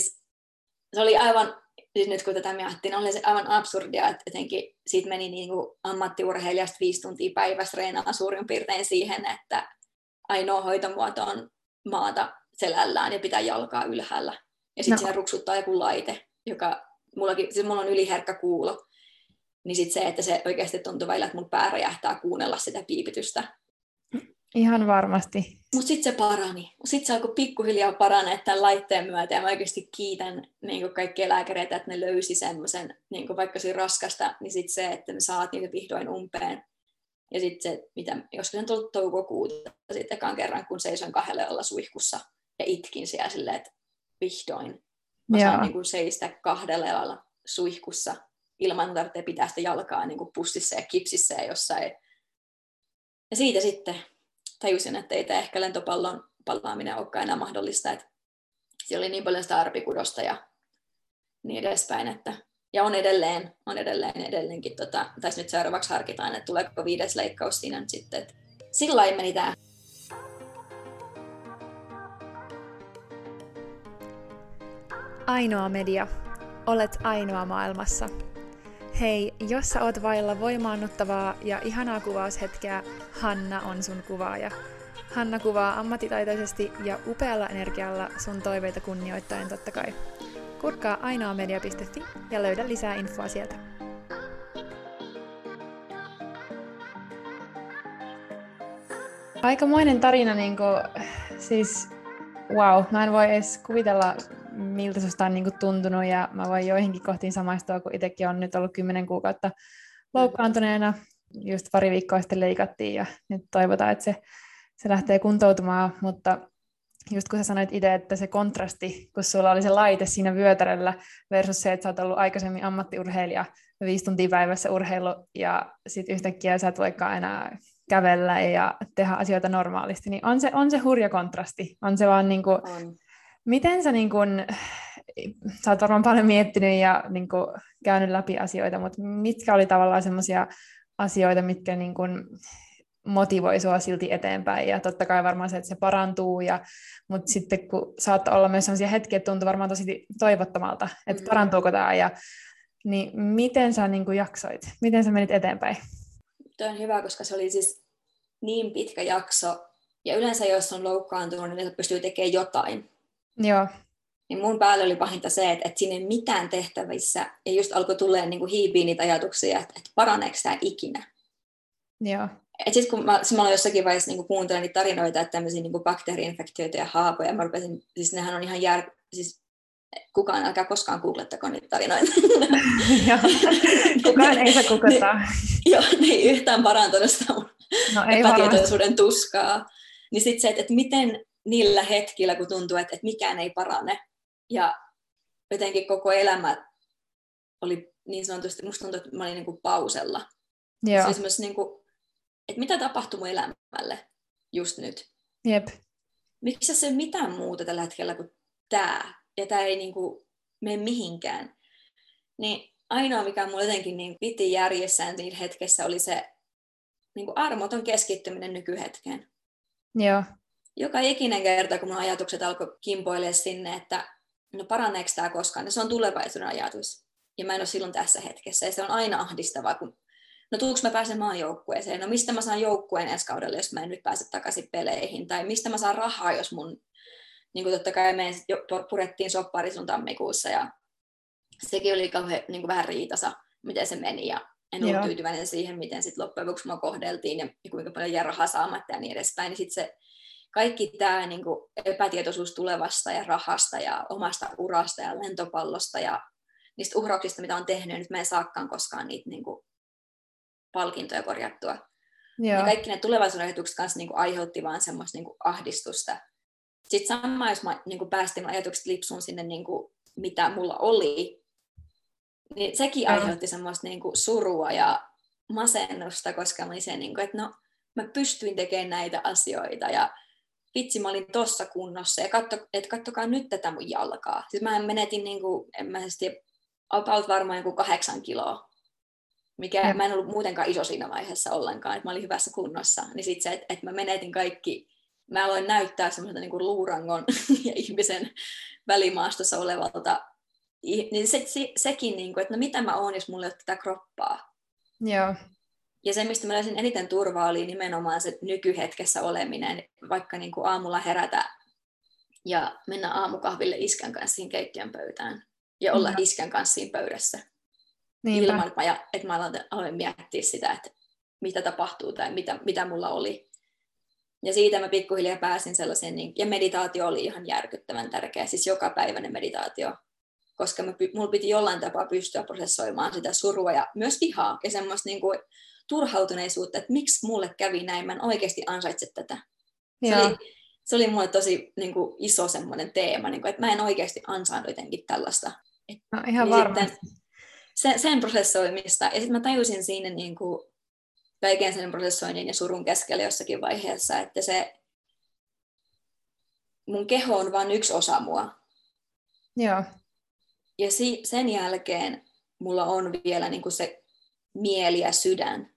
se oli aivan, siis nyt kun tätä miettii, oli se aivan absurdia, että jotenkin siitä meni niin kuin ammattiurheilijasta 5 tuntia päivässä treenaamaan suurin piirtein siihen, että ainoa hoitomuoto on maata selällään ja pitää jalkaa ylhäällä. Ja sitten siinä ruksuttaa joku laite, joka mulla on yliherkkä kuulo. Niin sitten se, että se oikeasti tuntuu välillä, että mun pää räjähtää kuunnella sitä piipitystä. Ihan varmasti. Mutta sitten se parani. Sitten se alkoi pikkuhiljaa paranee tämän laitteen myötä. Ja mä oikeasti kiitän niin kaikkia lääkäreitä, että ne löysi semmoisen, niin vaikka se raskasta, niin sitten se, että me saatiin se vihdoin umpeen. Ja sitten se, joskus on tullut toukokuuta sitten ekan kerran, kun seisoin 2 olla suihkussa ja itkin siellä silleen, että vihdoin. Mä saan niin seistä 2 suihkussa ilman, että tarvitsee pitää sitä jalkaa niin kuin pussissa ja kipsissä ja jossain. Ja siitä sitten tajusin, että ei tämä ehkä lentopallon palaaminen olekaan enää mahdollista. Että siellä oli niin paljon sitä arpikudosta ja niin edespäin. Ja on edelleenkin. Tai nyt seuraavaksi harkitaan, että tuleeko 5. leikkaus siinä nyt sitten. Sillä lailla meni tämä. Ainoa media. Olet ainoa maailmassa. Hei, jos sä oot vailla voimaannuttavaa ja ihanaa kuvaushetkeä, Hanna on sun kuvaaja. Hanna kuvaa ammattitaitoisesti ja upealla energialla sun toiveita kunnioittaen totta kai. Kurkkaa ainoamedia.fi ja löydä lisää infoa sieltä. Aikamoinen tarina, siis wow, mä en voi edes kuvitella, miltä susta on tuntunut, ja mä voin joihinkin kohtiin samaistua, kun itsekin on nyt ollut 10 kuukautta loukkaantuneena. Just pari viikkoa sitten leikattiin, ja nyt toivotaan, että se lähtee kuntoutumaan, mutta just kun sä sanoit itse, että se kontrasti, kun sulla oli se laite siinä vyötäröllä versus se, että sä oot ollut aikaisemmin ammattiurheilija, 5 tuntia päivässä urheilu, ja sitten yhtäkkiä sä et voikaan enää kävellä ja tehdä asioita normaalisti, niin on se hurja kontrasti. On se vaan miten sä sä oot varmaan paljon miettinyt ja käynyt läpi asioita, mutta mitkä oli tavallaan semmoisia asioita, mitkä motivoi sua silti eteenpäin, ja totta kai varmaan se, että se parantuu, mutta sitten kun saattaa olla myös sellaisia hetkiä, että tuntuu varmaan tosi toivottomalta, että parantuuko tämä, niin miten sä jaksoit? Miten sä menit eteenpäin? Tämä on hyvä, koska se oli siis niin pitkä jakso, ja yleensä jos on loukkaantunut, niin pystyy tekemään jotain. Joo. Niin mun päällä oli pahinta se, että siinä ei mitään tehtävissä, ja just alkoi tulemaan hiipiä niitä ajatuksia, että paraneeko tämä ikinä. Joo. Et sitten kun mä olen jossakin vaiheessa kuuntelemaan niitä tarinoita, että tämmöisiä bakteeriinfektioita ja haapoja, mä rupesin, siis nehän on ihan siis kukaan, älkää koskaan googlettako niitä tarinoita. Kukaan ei saa googlettaa. Joo, ne ei yhtään parantanut sitä mun epätietoisuuden tuskaa. Niin sitten se, että miten niillä hetkillä, kun tuntuu, että mikään ei parane, ja jotenkin koko elämä oli niin sanotusti, musta tuntuu, että mä olin pausella. Joo. Se oli myös että mitä tapahtui mun elämälle just nyt. Jep. Miksi se ei ole mitään muuta tällä hetkellä kuin tämä? Ja tämä ei mene mihinkään. Niin ainoa, mikä mulla jotenkin niin piti järjessään siinä hetkessä, oli se niin kuin armoton keskittyminen nykyhetkeen. Joo. Joka ikinen kerta, kun mun ajatukset alkoi kimpoilemaan sinne, että no paraneeko tämä koskaan, niin se on tulevaisuuden ajatus. Ja mä en ole silloin tässä hetkessä. Ja se on aina ahdistavaa, kun no tuuks mä pääsen maajoukkueeseen? No mistä mä saan joukkueen ensi kaudella, jos mä en nyt pääse takaisin peleihin? Tai mistä mä saan rahaa, jos mun, niin kuin totta kai me purettiin soppari sun tammikuussa ja sekin oli kauhean, niin kuin vähän riitasa, miten se meni ja en ollut tyytyväinen siihen, miten sitten loppujen lopuksi mua kohdeltiin ja kuinka paljon jää rahaa saamatta ja niin edespäin. Niin sitten se kaikki tämä niin kuin epätietoisuus tulevasta ja rahasta ja omasta urasta ja lentopallosta ja niistä uhrauksista, mitä on tehnyt, nyt mä en saakaan koskaan niitä niin kuin palkintoja korjattua. Ja kaikki ne tulevaisuuden ajatukset kanssa niin kuin aiheutti vaan semmoista niin kuin ahdistusta. Sitten sama, jos mä niin kuin päästin ajatukset lipsuun sinne, niin kuin, mitä mulla oli, niin sekin aiheutti semmoista niin kuin surua ja masennusta, koska mä olin se, niin kuin, että no, mä pystyin tekemään näitä asioita ja vitsi, mä olin tossa kunnossa ja kattokaa nyt tätä mun jalkaa. Siis mä menetin, niin kuin, en mä tiedä, about varmaan joku 8 kiloa, mikä mä en ollut muutenkaan iso siinä vaiheessa ollenkaan, että mä olin hyvässä kunnossa. Niin sit se, että mä menetin kaikki, mä aloin näyttää semmoiselta niin kuin luurangon ja ihmisen välimaastossa olevalta, niin sekin, niin kuin, että no mitä mä oon, jos mulla ei ole tätä kroppaa. Joo. Ja se, mistä mä löysin eniten turvaa, oli nimenomaan se nykyhetkessä oleminen, vaikka niin kuin aamulla herätä ja mennä aamukahville iskän kanssa siihen keittiön pöytään ja olla iskän kanssa siinä pöydässä. Niinpä. Ilman, että mä aloin miettiä sitä, että mitä tapahtuu tai mitä mulla oli. Ja siitä mä pikkuhiljaa pääsin sellaiseen, ja meditaatio oli ihan järkyttävän tärkeä, siis jokapäiväinen meditaatio, koska mulla piti jollain tapaa pystyä prosessoimaan sitä surua ja myös vihaa ja ssemmasta niin kuin turhautuneisuutta, että miksi mulle kävi näin, mä en oikeasti ansaitse tätä. Se oli mulle tosi niin kuin iso semmoinen teema, niin kuin, että mä en oikeasti ansainnut jotenkin tällaista. No ihan varmasti. Sen prosessoimista. Ja sitten mä tajusin siinä niin kuin kaiken sen prosessoinnin ja surun keskellä jossakin vaiheessa, että se mun keho on vain yksi osa mua. Joo. Ja sen jälkeen mulla on vielä niin kuin se mieli ja sydän.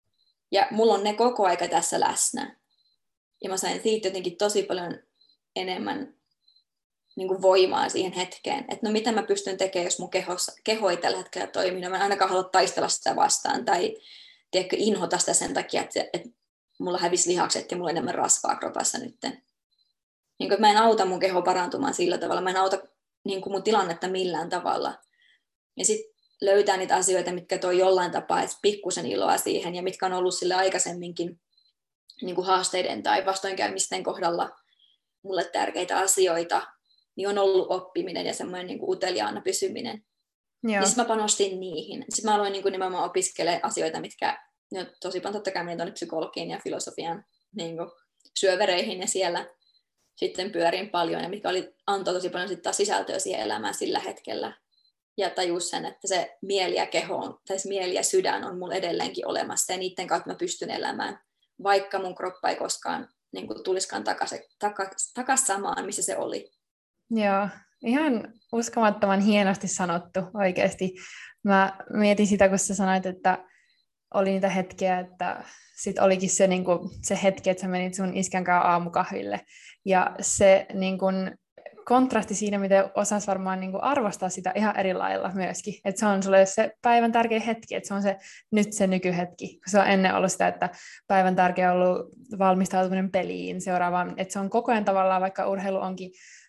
Ja mulla on ne koko aika tässä läsnä. Ja mä sain siitä jotenkin tosi paljon enemmän niin kuin voimaa siihen hetkeen. Että no mitä mä pystyn tekemään, jos mun keho ei tällä hetkellä toimi. No mä en ainakaan halua taistella sitä vastaan. Tai tiedätkö, inhota sitä sen takia, että mulla hävisi lihakset ja mulla on enemmän rasvaa kropassa nytten. Niin kuin, mä en auta mun keho parantumaan sillä tavalla. Mä en auta niin kuin mun tilannetta millään tavalla. Ja sitten löytää niitä asioita, mitkä toi jollain tapaa pikkusen iloa siihen ja mitkä on ollut sille aikaisemminkin niin kuin haasteiden tai vastoinkäymisten kohdalla mulle tärkeitä asioita, niin on ollut oppiminen ja semmoinen niin kuin uteliaana pysyminen. Ja sitten mä panostin niihin. Sitten mä aloin niin kuin nimenomaan opiskelemaan asioita, mitkä tosi paljon totta kai menin tuonne psykologian ja filosofian niin kuin syövereihin ja siellä sitten pyörin paljon ja mitkä antoi tosi paljon sitten taas sisältöä siihen elämään sillä hetkellä. Ja tajus sen, että se mieli ja keho, tai se mieli ja sydän on mulla edelleenkin olemassa ja niiden kautta mä pystyn elämään, vaikka mun kroppa ei koskaan niin kuin tuliskaan takaisin samaan, missä se oli. Joo, ihan uskomattoman hienosti sanottu oikeasti. Mä mietin sitä, kun sä sanoit, että oli niitä hetkiä, että sit olikin se, niin kuin, se hetki, että sä menit sun iskän kanssa aamukahville. Ja se niin kuin, kontrasti siinä, miten osasi varmaan niin kuin arvostaa sitä ihan eri lailla myöskin. Että se on sulle se päivän tärkein hetki, että se on se nyt se nykyhetki. Kun se on ennen ollut sitä, että päivän tärkein on ollut valmistautuminen peliin seuraavaan. Että se on koko ajan tavallaan, vaikka urheilu onkin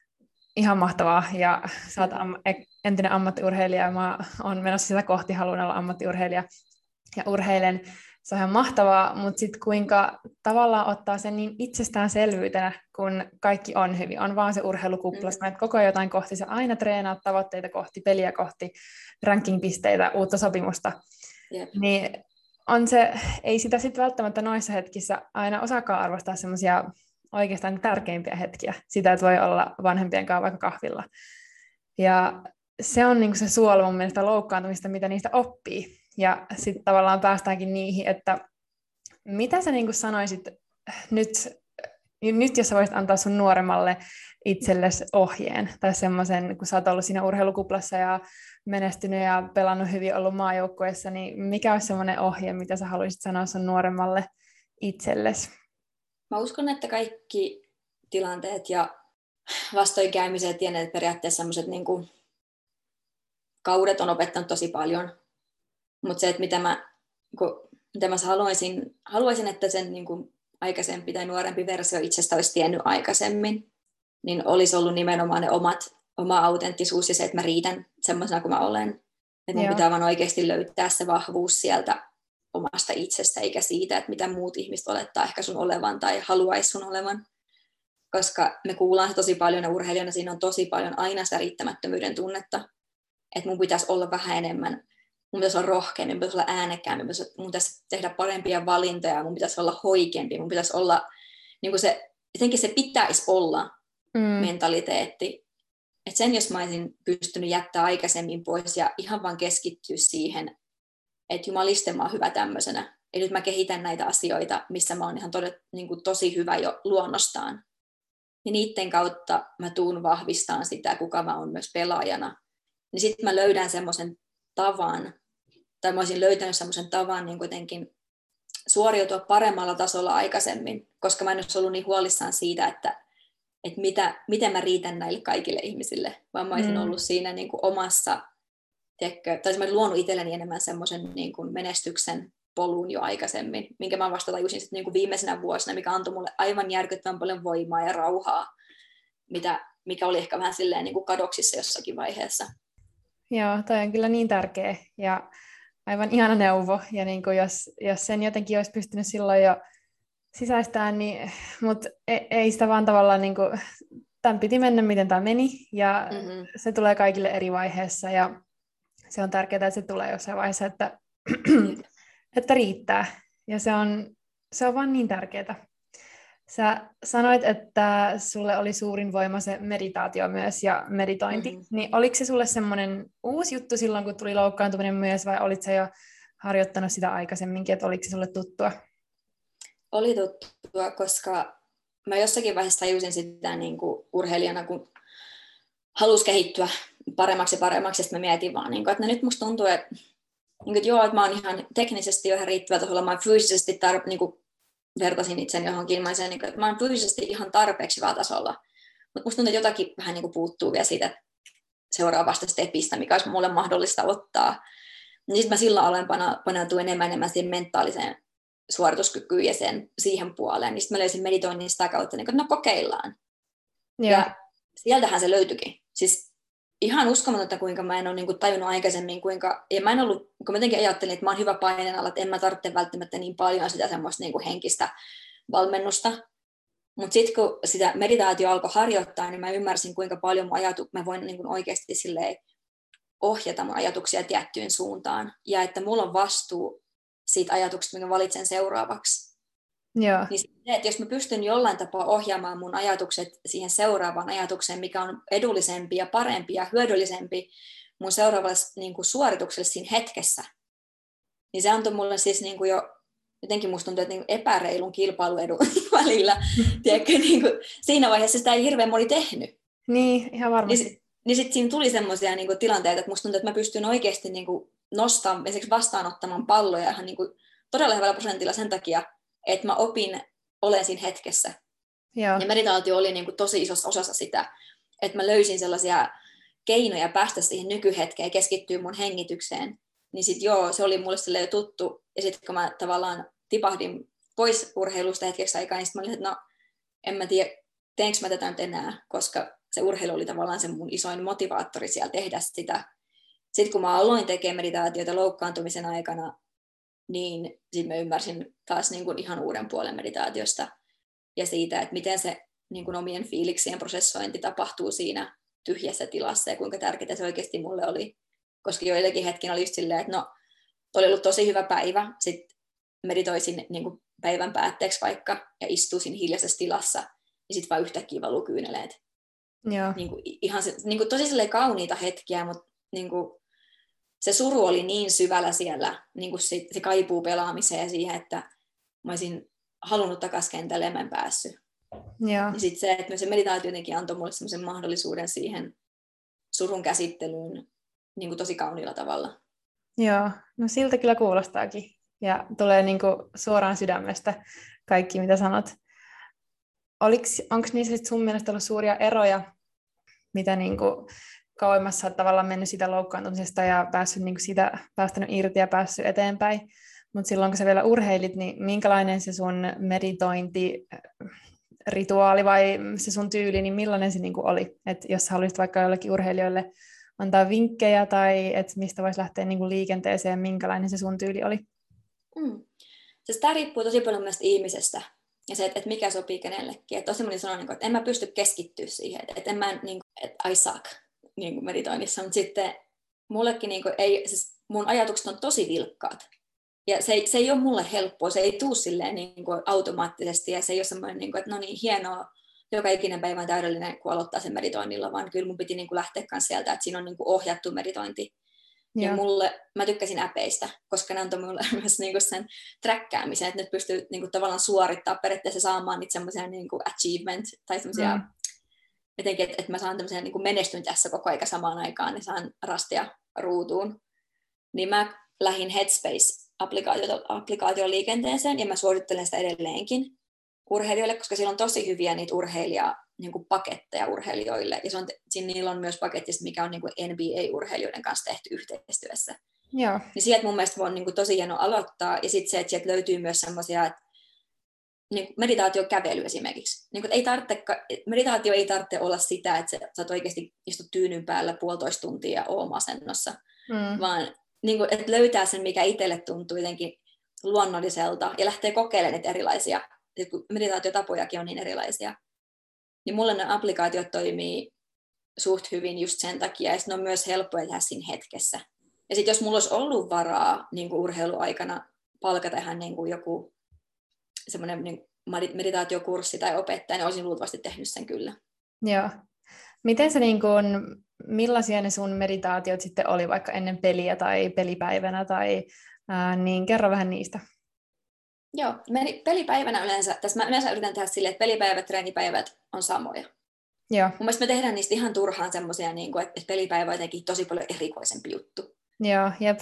ihan mahtavaa ja sä oot entinen ammattiurheilija ja mä oon menossa sitä kohti, haluan olla ammattiurheilija ja urheilen. Se on ihan mahtavaa, mutta sitten kuinka tavallaan ottaa sen niin itsestäänselvyytenä, kun kaikki on hyvin. On vaan se urheilukupla, että koko ajan jotain kohti, sä aina treenaat tavoitteita kohti, peliä kohti, ranking-pisteitä, uutta sopimusta. Yep. Niin on se, ei sitä sitten välttämättä noissa hetkissä aina osaakaan arvostaa semmoisia oikeastaan tärkeimpiä hetkiä. Sitä, että voi olla vanhempien kanssa vaikka kahvilla. Ja se on niinku se suola mun mielestä loukkaantumista, mitä niistä oppii. Ja sitten tavallaan päästäänkin niihin, että mitä sä niinku sanoisit nyt nyt jos sä voisit antaa sun nuoremmalle itsellesi ohjeen, tai semmoisen, kun sä oot ollut siinä urheilukuplassa ja menestynyt ja pelannut hyvin, ollut maajoukkueessa, niin mikä olisi semmoinen ohje, mitä sä haluaisit sanoa sun nuoremmalle itsellesi? Mä uskon, että kaikki tilanteet ja vastoinkäymiset ja ne periaatteessa sellaiset niin kuin kaudet on opettanut tosi paljon. Mutta se, että mitä mä haluaisin, että sen niin kuin aikaisempi tai nuorempi versio itsestä olisi tiennyt aikaisemmin, niin olisi ollut nimenomaan ne oma autenttisuus ja se, että mä riitän semmoisena kuin mä olen. Että mun pitää vaan oikeasti löytää se vahvuus sieltä omasta itsestä, eikä siitä, että mitä muut ihmiset olettaa ehkä sun olevan tai haluaisi sun olevan. Koska me kuullaan se tosi paljon ja urheilijana siinä on tosi paljon aina sitä riittämättömyyden tunnetta. Että mun pitäisi olla vähän enemmän, mun pitäisi olla rohkeampi, mun pitäisi olla äänekkäämpi, mun pitäisi tehdä parempia valintoja, mun pitäisi olla hoikempi, mun pitäisi olla, niin kuin se, jotenkin se pitäisi olla mentaliteetti. Että sen jos mä olisin pystynyt jättää aikaisemmin pois ja ihan vaan keskittyä siihen, että jumaliste mä oon hyvä tämmöisenä. Eli nyt mä kehitän näitä asioita, missä mä oon ihan niin kuin tosi hyvä jo luonnostaan. Ja niiden kautta mä tuun vahvistaan sitä, kuka mä oon myös pelaajana. Niin sitten mä löydän semmoisen tavan, tai mä olisin löytänyt semmoisen tavan niin kuitenkin suoriutua paremmalla tasolla aikaisemmin, koska mä en olisi ollut niin huolissaan siitä, että miten mä riitän näille kaikille ihmisille, vaan mä olisin ollut siinä niin kuin omassa, tai mä olisin luonut itselleni enemmän semmoisen niin kuin menestyksen polun jo aikaisemmin, minkä mä vasta tajusin sitten niin kuin viimeisenä vuosina, mikä antoi mulle aivan järkyttävän paljon voimaa ja rauhaa, mikä oli ehkä vähän silleen niin kuin kadoksissa jossakin vaiheessa. Joo, toi on kyllä niin tärkeä ja aivan ihana neuvo. Ja niin kuin jos sen jotenkin olisi pystynyt silloin jo sisäistämään, niin, mutta ei sitä vaan tavallaan, niin kuin, tämän piti mennä miten tämä meni. Ja se tulee kaikille eri vaiheessa ja se on tärkeää, että se tulee jossain vaiheessa, että riittää. Ja se on vaan niin tärkeää. Sä sanoit, että sulle oli suurin voima se meditaatio myös ja meditointi. Niin oliko se sulle semmoinen uusi juttu silloin, kun tuli loukkaantuminen myös, vai olit sä jo harjoittanut sitä aikaisemminkin, että oliko se sulle tuttua? Oli tuttua, koska mä jossakin vaiheessa tajusin sitä niin kuin urheilijana, kun halusi kehittyä paremmaksi, ja sitten mä mietin vaan, niin kuin, että nyt musta tuntuu, että joo, että mä oon ihan teknisesti jo ihan riittävä tasolla, mä oon fyysisesti niin kuin vertasin itseni johonkin, mä olisin, että mä oon fyysisesti ihan tarpeeksi hyvällä tasolla, mutta musta tuntuu, että jotakin vähän niin kuin puuttuu vielä siitä seuraavasta stepistä, mikä olisi mulle mahdollista ottaa. Niin sitten mä silloin aloin paneutua enemmän siihen mentaaliseen suorituskykyyn ja siihen puoleen. Niin sitten mä löysin meditoinnin sitä kautta, että no kokeillaan. Ja sieltähän se löytyikin. Siis ihan uskomatonta, kuinka mä en ole niin kuin tajunnut aikaisemmin, ja mä en ollut, kun mä jotenkin ajattelin, että mä oon hyvä paineen alla, että en mä tarvitse välttämättä niin paljon sitä semmoista niin kuin henkistä valmennusta. Mutta sitten kun sitä meditaatio alkoi harjoittaa, niin mä ymmärsin, kuinka paljon mä voin niin kuin oikeasti silleen ohjata mun ajatuksia tiettyyn suuntaan. Ja että mulla on vastuu siitä ajatuksesta, minkä valitsen seuraavaksi. Joo. Niin se, että jos mä pystyn jollain tapaa ohjaamaan mun ajatukset siihen seuraavaan ajatukseen, mikä on edullisempi ja parempi ja hyödyllisempi mun seuraavalle niin kuin suoritukselle siinä hetkessä, niin se antoi mulle siis niin kuin jo, jotenkin musta tuntuu, että niin kuin epäreilun kilpailuedun välillä. Tiedätkö, niin kuin, siinä vaiheessa sitä ei hirveän moni tehnyt. Niin, ihan varmasti. Niin sitten siinä tuli semmoisia niin kuin tilanteita, että musta tuntuu, että mä pystyn oikeasti niin kuin nostamaan, esimerkiksi vastaanottamaan palloja ihan niin kuin todella hyvällä prosentilla sen takia, että mä opin olen siinä hetkessä. Joo. Ja meditaatio oli niin kuin tosi isossa osassa sitä, että mä löysin sellaisia keinoja päästä siihen nykyhetkeen ja keskittyä mun hengitykseen. Niin sit se oli mulle silleen tuttu. Ja sitten kun mä tavallaan tipahdin pois urheilusta hetkeksi aikaa, niin sit mä olin, että no, en mä tiedä, teenkö mä tätä nyt enää, koska se urheilu oli tavallaan se mun isoin motivaattori siellä tehdä sitä. Sitten kun mä aloin tekemään meditaatiota loukkaantumisen aikana, niin sitten mä ymmärsin taas niin kuin ihan uuden puolen meditaatiosta ja siitä, että miten se niin kuin omien fiiliksien prosessointi tapahtuu siinä tyhjässä tilassa ja kuinka tärkeää se oikeasti mulle oli. Koska joillakin hetkin oli just silleen, että no, oli ollut tosi hyvä päivä, sitten meditoisin niin kuin päivän päätteeksi vaikka ja istuisin hiljaisessa tilassa ja sitten vaan yhtäkkiä valuu kyyneleet. Joo. Niin kuin, ihan niin kuin tosi silleen kauniita hetkiä, mutta niin kuin, se suru oli niin syvällä siellä, niin kuin se kaipuu pelaamiseen ja siihen, että mä olisin halunnut takaisin kentälle ja mä en päässyt. Joo. Ja sitten se, että se meditaatio jotenkin antoi mulle semmoisen mahdollisuuden siihen surun käsittelyyn niin kuin tosi kauniilla tavalla. Joo, no siltä kyllä kuulostaakin. Ja tulee niin kuin suoraan sydämestä kaikki, mitä sanot. Onko niissä sit sun mielestä ollut suuria eroja, mitä niin kuin kauemmas sä oot tavallaan mennyt sitä loukkaantumisesta ja päässyt niin kuin siitä, päästänyt irti ja päässyt eteenpäin? Mutta silloin, kun sä vielä urheilit, niin minkälainen se sun meditointirituaali vai se sun tyyli, niin millainen se niin kuin oli? Et jos sä haluaisit vaikka jollekin urheilijoille antaa vinkkejä tai et mistä voisi lähteä niin kuin liikenteeseen, minkälainen se sun tyyli oli? Siis tämä riippuu tosi paljon myös ihmisestä ja se, että mikä sopii kenellekin. Että tosi moni sanoo, että en mä pysty keskittyä siihen, että en mä, että I suck meditoinnissa, mutta sitten mullekin ei, siis mun ajatukset on tosi vilkkaat. Ja se ei ole mulle helppoa, se ei tule silleen automaattisesti ja se ei ole semmoinen, että no niin, hienoa, joka ikinen päivä on täydellinen, kun aloittaa sen meditoinnilla, vaan kyllä mun piti lähteä myös sieltä, että siinä on ohjattu meditointi. Ja mä tykkäsin äpeistä, koska ne antoi mulle myös sen träkkäämisen, että ne pystyy tavallaan suorittamaan periaatteessa saamaan niitä semmoisia achievement tai semmoisia, jotenkin, että mä saan tämmöisen menestyn tässä koko aika samaan aikaan, niin saan rastia ruutuun. Niin mä lähdin Headspace-applikaation liikenteeseen ja mä suosittelen sitä edelleenkin urheilijoille, koska siellä on tosi hyviä niitä paketteja urheilijoille. Ja niillä on myös paketti, mikä on NBA-urheilijoiden kanssa tehty yhteistyössä. Joo. Niin sieltä mun mielestä on tosi hieno aloittaa. Ja sitten se, että sieltä löytyy myös semmoisia, että meditaatiokävely esimerkiksi. Meditaatio ei tarvitse olla sitä, että sä oot oikeasti istut tyynyn päällä 1,5 tuntia ja oom-asennossa, vaan että löytää sen, mikä itselle tuntuu jotenkin luonnolliselta ja lähtee kokeilemaan niitä erilaisia. Meditaatiotapojakin on niin erilaisia. Niin mulle ne applikaatiot toimii suht hyvin just sen takia, ja ne on myös helppoja tehdä siinä hetkessä. Ja sitten jos mulla olisi ollut varaa urheiluaikana palkata ihan joku semmoinen meditaatiokurssi tai opettaja, niin olisin luultavasti tehnyt sen kyllä. Joo. Miten se millaisia ne sun meditaatiot sitten oli vaikka ennen peliä tai pelipäivänä, tai niin kerro vähän niistä. Joo, pelipäivänä mä yleensä yritän tehdä silleen, että pelipäivät, treenipäivät on samoja. Joo. Mun mielestä me tehdään niistä ihan turhaan semmoisia, että pelipäivä on jotenkin tosi paljon erikoisempi juttu. Joo, jep.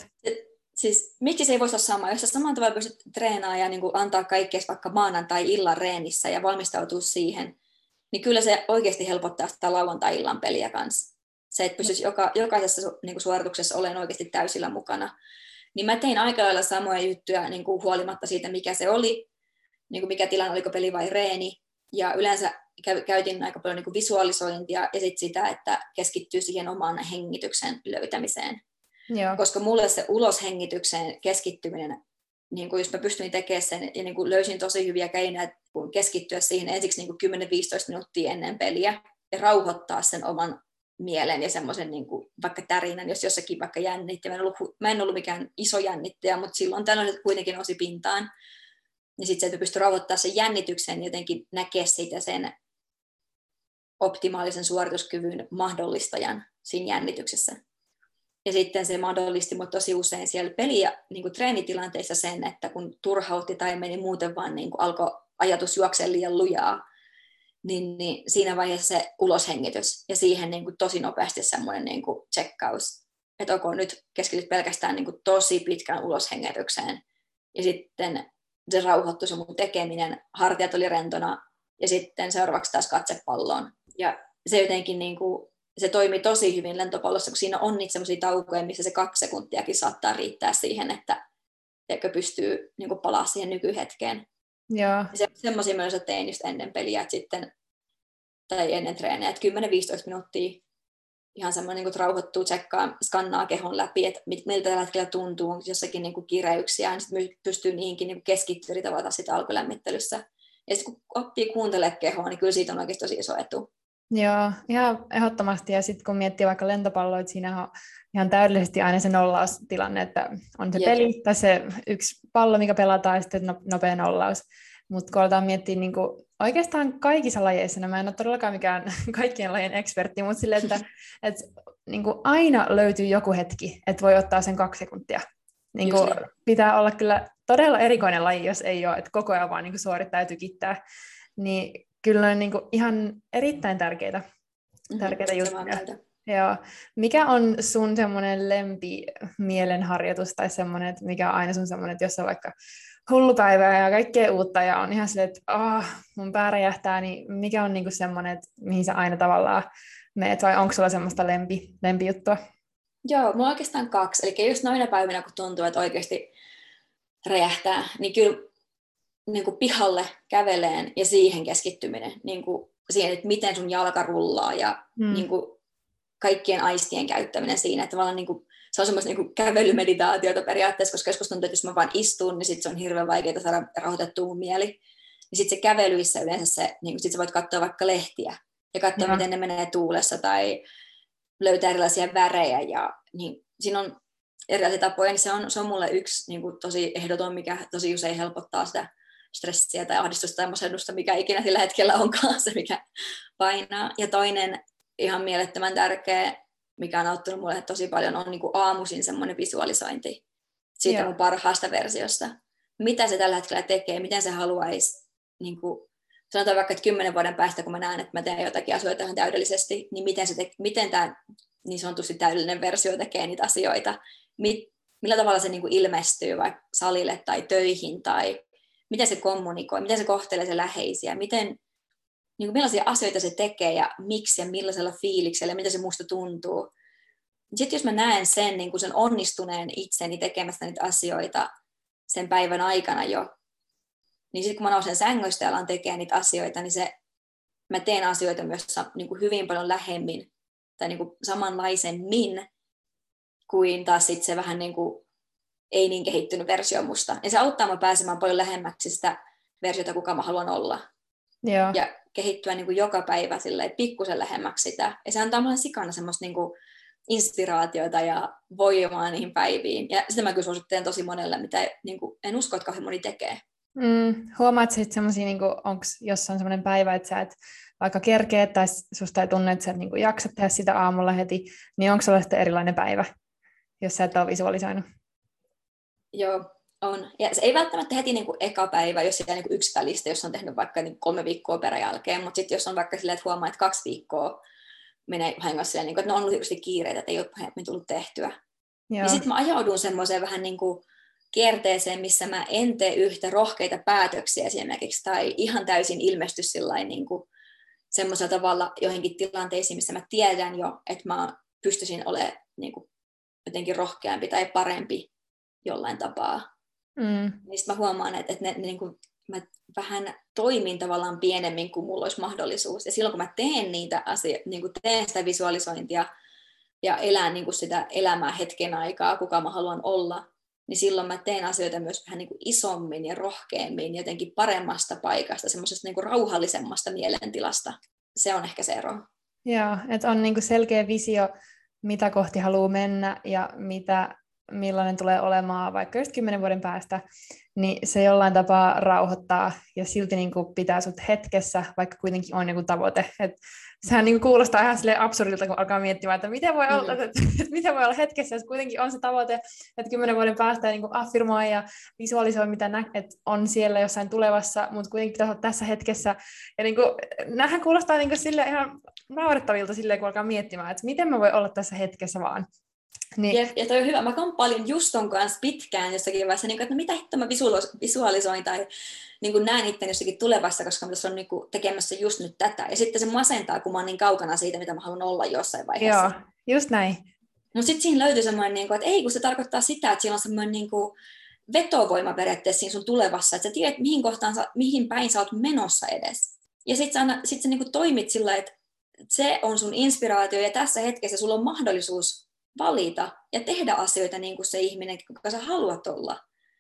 Siis miksi se ei voisi olla sama? Jos sä saman tavalla pystyt treenaamaan ja antaa kaikkea vaikka maanantai-illan reenissä ja valmistautua siihen, niin kyllä se oikeasti helpottaa sitä lauantai-illan peliä kanssa. Se, että pystyisi jokaisessa suorituksessa olemaan oikeasti täysillä mukana. Niin mä tein aika lailla samoja juttuja huolimatta siitä, mikä se oli, mikä tilanne, oliko peli vai reeni. Ja yleensä käytin aika paljon visualisointia ja sit sitä, että keskittyy siihen oman hengityksen löytämiseen. Joo. Koska mulle se uloshengitykseen keskittyminen, jos mä pystyin tekemään sen ja löysin tosi hyviä keinoja keskittyä siihen ensiksi 10-15 minuuttia ennen peliä ja rauhoittaa sen oman mielen ja semmoisen vaikka tärinän, jos jossakin vaikka jännitti. Mä en ollut mikään iso jännittäjä, mutta silloin tällöin kuitenkin nousi pintaan. Ja sitten se, että pystyi rauhoittamaan sen jännityksen ja jotenkin näkee siitä sen optimaalisen suorituskyvyn mahdollistajan siinä jännityksessä. Ja sitten se mahdollisti mut tosi usein siellä peli- ja treenitilanteissa sen, että kun turhautti tai meni muuten vaan alkoi ajatus juoksea liian lujaa, niin siinä vaiheessa se uloshengitys ja siihen tosi nopeasti semmoinen tsekkaus, että nyt keskityt pelkästään tosi pitkään uloshengitykseen. Ja sitten se rauhoittui se mun tekeminen, hartiat oli rentona ja sitten seuraavaksi taas katse palloon. Ja se jotenkin se toimii tosi hyvin lentopallossa, kun siinä on niitä semmoisia taukoja, missä se 2 sekuntiakin saattaa riittää siihen, että pystyy palaa siihen nykyhetkeen. Joo. Semmoisia myös tein just ennen peliä tai ennen treeniä, että 10-15 minuuttia ihan semmoinen rauhoittuu, tsekkaa, skannaa kehon läpi, että miltä tällä hetkellä tuntuu, jossakin kireyksiä, niin sitten pystyy niihinkin keskittyä tavalla sitä alkulämmittelyssä. Ja sitten kun oppii kuuntelemaan kehoa, niin kyllä siitä on oikeasti tosi iso etu. Joo, ihan ehdottomasti. Ja sitten kun miettii vaikka lentopalloa, että siinä on ihan täydellisesti aina se nollaustilanne, että on se peli tai se yksi pallo, mikä pelataan, ja sitten nopea nollaus. Mutta kun aletaan miettiä oikeastaan kaikissa lajeissa, mä en ole todellakaan mikään kaikkien lajien ekspertti, mutta silleen, että aina löytyy joku hetki, että voi ottaa sen 2 sekuntia. Pitää olla kyllä todella erikoinen laji, jos ei ole, että koko ajan vaan suorittaa ja tykittää. Niin kyllä on niin kuin ihan erittäin tärkeitä Samaa juttuja. mieltä. Joo. Mikä on sun semmoinen lempimielenharjoitus tai semmoinen, että mikä on aina sun semmoinen, että jos on vaikka hullupäivää ja kaikkea uutta ja on ihan silleen, että mun pää räjähtää, niin mikä on niinku semmoinen, että mihin sä aina tavallaan meet vai onko sulla semmoista lempijuttua? Joo, mulla on oikeastaan 2. Eli just noina päivinä, kun tuntuu, että oikeasti räjähtää, niin kyllä niin kuin pihalle käveleen ja siihen keskittyminen, niin kuin siihen, että miten sun jalka rullaa ja niin kuin kaikkien aistien käyttäminen siinä, että tavallaan niin kuin, se on semmoista niin kuin kävelymeditaatiota periaatteessa, koska joskus tuntuu, että jos mä vaan istun, niin sitten se on hirveän vaikeaa saada rauhoitettua mun mieli. Niin sitten se kävelyissä yleensä se, niin sit sä voit katsoa vaikka lehtiä ja katsoa, miten ne menee tuulessa tai löytää erilaisia värejä ja niin siinä on erilaisia tapoja, niin se on mulle yksi niin kuin tosi ehdoton, mikä tosi usein helpottaa sitä stressiä tai ahdistusta tai masennusta, mikä ikinä sillä hetkellä onkaan se, mikä painaa. Ja toinen ihan mielettömän tärkeä, mikä on auttanut mulle tosi paljon, on niin kuin aamuisin semmoinen visualisointi siitä mun parhaasta versiosta. Mitä se tällä hetkellä tekee, miten se haluaisi, niin kuin, sanotaan vaikka, että 10 vuoden päästä, kun mä näen, että mä teen jotakin asioita ihan täydellisesti, niin miten tämä niin sanotusti täydellinen versio tekee niitä asioita, millä tavalla se niin kuin ilmestyy vaikka salille tai töihin, tai miten se kommunikoi, miten se kohtelee se läheisiä, niin kuin millaisia asioita se tekee ja miksi ja millaisella fiiliksellä ja mitä se musta tuntuu. Sitten jos mä näen sen, niin kuin sen onnistuneen itseni tekemästä niitä asioita sen päivän aikana jo, niin sitten kun mä nousen sängystä ja alan tekemään niitä asioita, niin mä teen asioita myös niin kuin hyvin paljon lähemmin tai niin kuin samanlaisemmin kuin taas sitten se vähän niin kuin ei niin kehittynyt versio musta. Ja se auttaa mua pääsemään paljon lähemmäksi sitä versiota, kuka mä haluan olla. Joo. Ja kehittyä niin kuin joka päivä pikkusen lähemmäksi sitä. Ja se antaa mulle sikana semmoista niin kuin inspiraatiota ja voimaa niihin päiviin. Ja sitä mä kyllä suosittelen tosi monelle, mitä niin kuin en usko, että kauhean moni tekee. Huomaat sä sitten semmoisia, niin onko jossain semmoinen päivä, että sä et vaikka kerkeä tai susta ei tunne, että sä et niin jaksat tehdä sitä aamulla heti, niin onko sulla sitten erilainen päivä, jos sä et ole visualisoinut? Joo, on. Ja se ei välttämättä heti niin kuin eka päivä, jos sitä niin kuin yksi välistä, jos on tehnyt vaikka niin 3 viikkoa peräjälkeen, mutta sitten jos on vaikka silleen, että huomaa, että 2 viikkoa menee vahingossa silleen, niin kuin, että ne on ollut tietysti kiireitä, että ei ole pahemmin tullut tehtyä. Joo. Niin sitten mä ajaudun semmoiseen vähän niin kuin kierteeseen, missä mä en tee yhtä rohkeita päätöksiä esimerkiksi, tai ihan täysin ilmesty sillain niin kuin semmoisella tavalla joihinkin tilanteisiin, missä mä tiedän jo, että mä pystyisin olemaan niin kuin jotenkin rohkeampi tai parempi jollain tapaa. Niin sitten mä huomaan, että ne niin kuin, mä vähän toimin tavallaan pienemmin kuin mulla olisi mahdollisuus. Ja silloin kun mä teen niitä asioita, niin kuin teen sitä visualisointia ja elän niin kuin sitä elämää hetken aikaa, kuka mä haluan olla, niin silloin mä teen asioita myös vähän niin kuin isommin ja rohkeammin, jotenkin paremmasta paikasta, semmoisesta niin kuin rauhallisemmasta mielentilasta. Se on ehkä se ero. Joo, että on niin kuin selkeä visio, mitä kohti haluaa mennä ja millainen tulee olemaan vaikka just 10 vuoden päästä, niin se jollain tapaa rauhoittaa ja silti niin kuin pitää sut hetkessä, vaikka kuitenkin on joku tavoite. Sehän niin kuin kuulostaa ihan silleen absurdilta, kun alkaa miettimään, että miten voi olla hetkessä, jos kuitenkin on se tavoite, että 10 vuoden päästä niin kuin affirmoi ja visualisoi, mitä että on siellä jossain tulevassa, mutta kuitenkin pitää olla tässä hetkessä. Ja niin kuin, näähän kuulostaa niin kuin silleen ihan naurettavilta silleen, kun alkaa miettimään, että miten mä voi olla tässä hetkessä vaan. Niin. Ja toi on hyvä. Mä paljon just ton kanssa pitkään jossakin vaiheessa, niin että mitä hittoa mä visualisoin tai niin näen itse jossakin tulevassa, koska mä tässä on niin tekemässä just nyt tätä. Ja sitten se masentaa, kun mä oon niin kaukana siitä, mitä mä haluan olla jossain vaiheessa. Joo, just näin. Mutta sitten siinä löytyy semmoinen, että ei, kun se tarkoittaa sitä, että siellä on semmoinen vetovoima periaatteessa siinä sun tulevassa, että sä tiedät, mihin päin sä oot menossa edes. Ja sitten sä niin toimit sillä, että se on sun inspiraatio ja tässä hetkessä sulla on mahdollisuus valita ja tehdä asioita niin kuin se ihminen, joka sä haluat olla.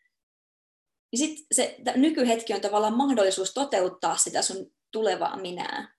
Ja sitten se nykyhetki on tavallaan mahdollisuus toteuttaa sitä sun tulevaa minää.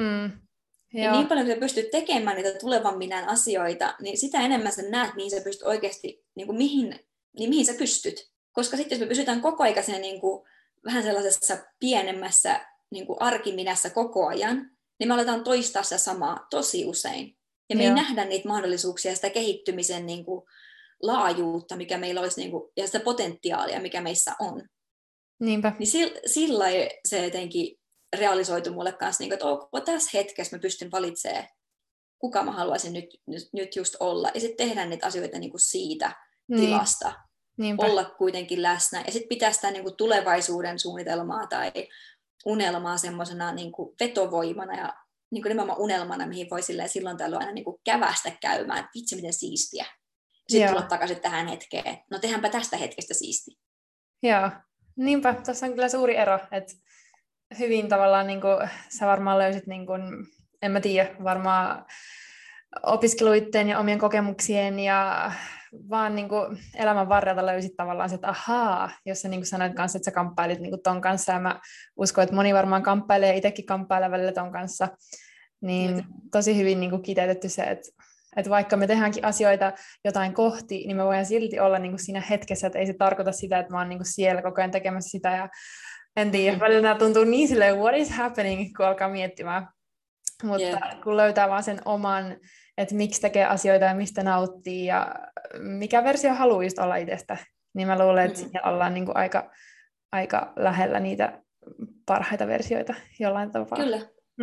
Ja niin paljon, kun sä pystyt tekemään niitä tulevan minän asioita, niin sitä enemmän sä näet, mihin sä pystyt oikeasti, niin kuin mihin sä pystyt. Koska sitten jos me pysytään koko ajan niin kuin vähän sellaisessa pienemmässä niin kuin arkiminässä koko ajan, niin me aletaan toistaa sitä samaa tosi usein. Ja me ei nähdä niitä mahdollisuuksia, sitä kehittymisen niin kuin laajuutta, mikä meillä olisi, niin kuin, ja sitä potentiaalia, mikä meissä on. Niinpä. Niin sillä se jotenkin realisoitu mulle kanssa, niin kuin, että ok, tässä hetkessä mä pystyn valitsemaan, kuka mä haluaisin nyt just olla. Ja sitten tehdään niitä asioita niin kuin siitä tilasta. Niinpä. Olla kuitenkin läsnä. Ja sitten pitää sitä niin kuin tulevaisuuden suunnitelmaa tai unelmaa semmoisena niin kuin vetovoimana ja niin kuin nimenomaan unelmana, mihin voi silloin tällöin aina niin kuin kävästä käymään, että vitsi miten siistiä. Sitten tulla takaisin tähän hetkeen. No tehdäänpä tästä hetkestä siisti. Joo, niinpä. Tuossa on kyllä suuri ero, että hyvin tavallaan niin kuin, sä varmaan löysit, niin kuin, en mä tiedä, varmaan opiskeluiden ja omien kokemuksien ja vaan niin kuin elämän varrelta löysit tavallaan se, että ahaa, jos sä niin kuin sanoit kanssa, että sä kamppailit niin kuin ton kanssa, ja mä uskon, että moni varmaan kamppailee, itsekin kamppailee välillä ton kanssa, niin tosi hyvin niin kuin kiteytetty se, että vaikka me tehdäänkin asioita jotain kohti, niin me voidaan silti olla niin kuin siinä hetkessä, että ei se tarkoita sitä, että mä oon niin kuin siellä koko ajan tekemässä sitä, ja en tiedä, välillä nämä tuntuu niin silleen, what is happening, kun alkaa miettimään. Mutta kun löytää vaan sen oman, että miksi tekee asioita ja mistä nauttii ja mikä versio haluaa just olla itsestä, niin mä luulen, että siinä ollaan niin kuin aika lähellä niitä parhaita versioita jollain tavalla. Kyllä.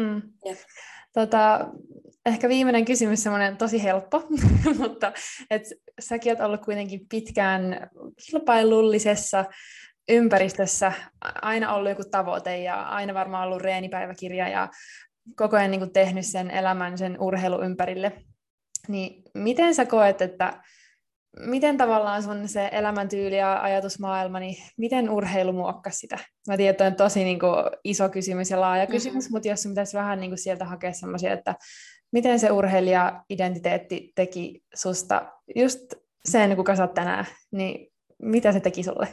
Ehkä viimeinen kysymys, semmoinen tosi helppo, mutta säkin olet ollut kuitenkin pitkään kilpailullisessa ympäristössä, aina ollut joku tavoite ja aina varmaan ollut reenipäiväkirja ja koko ajan niin kuin tehnyt sen elämän sen urheilun ympärille. Niin miten sä koet, että miten tavallaan sun se elämäntyyli ja ajatusmaailma, niin miten urheilu muokkasi sitä? Mä tiedän, että on tosi niin kuin iso kysymys ja laaja kysymys, mutta jos sun pitäisi vähän niin kuin sieltä hakea semmoisia, että miten se urheilija-identiteetti teki susta just sen, kuka sä oot tänään, niin mitä se teki sulle?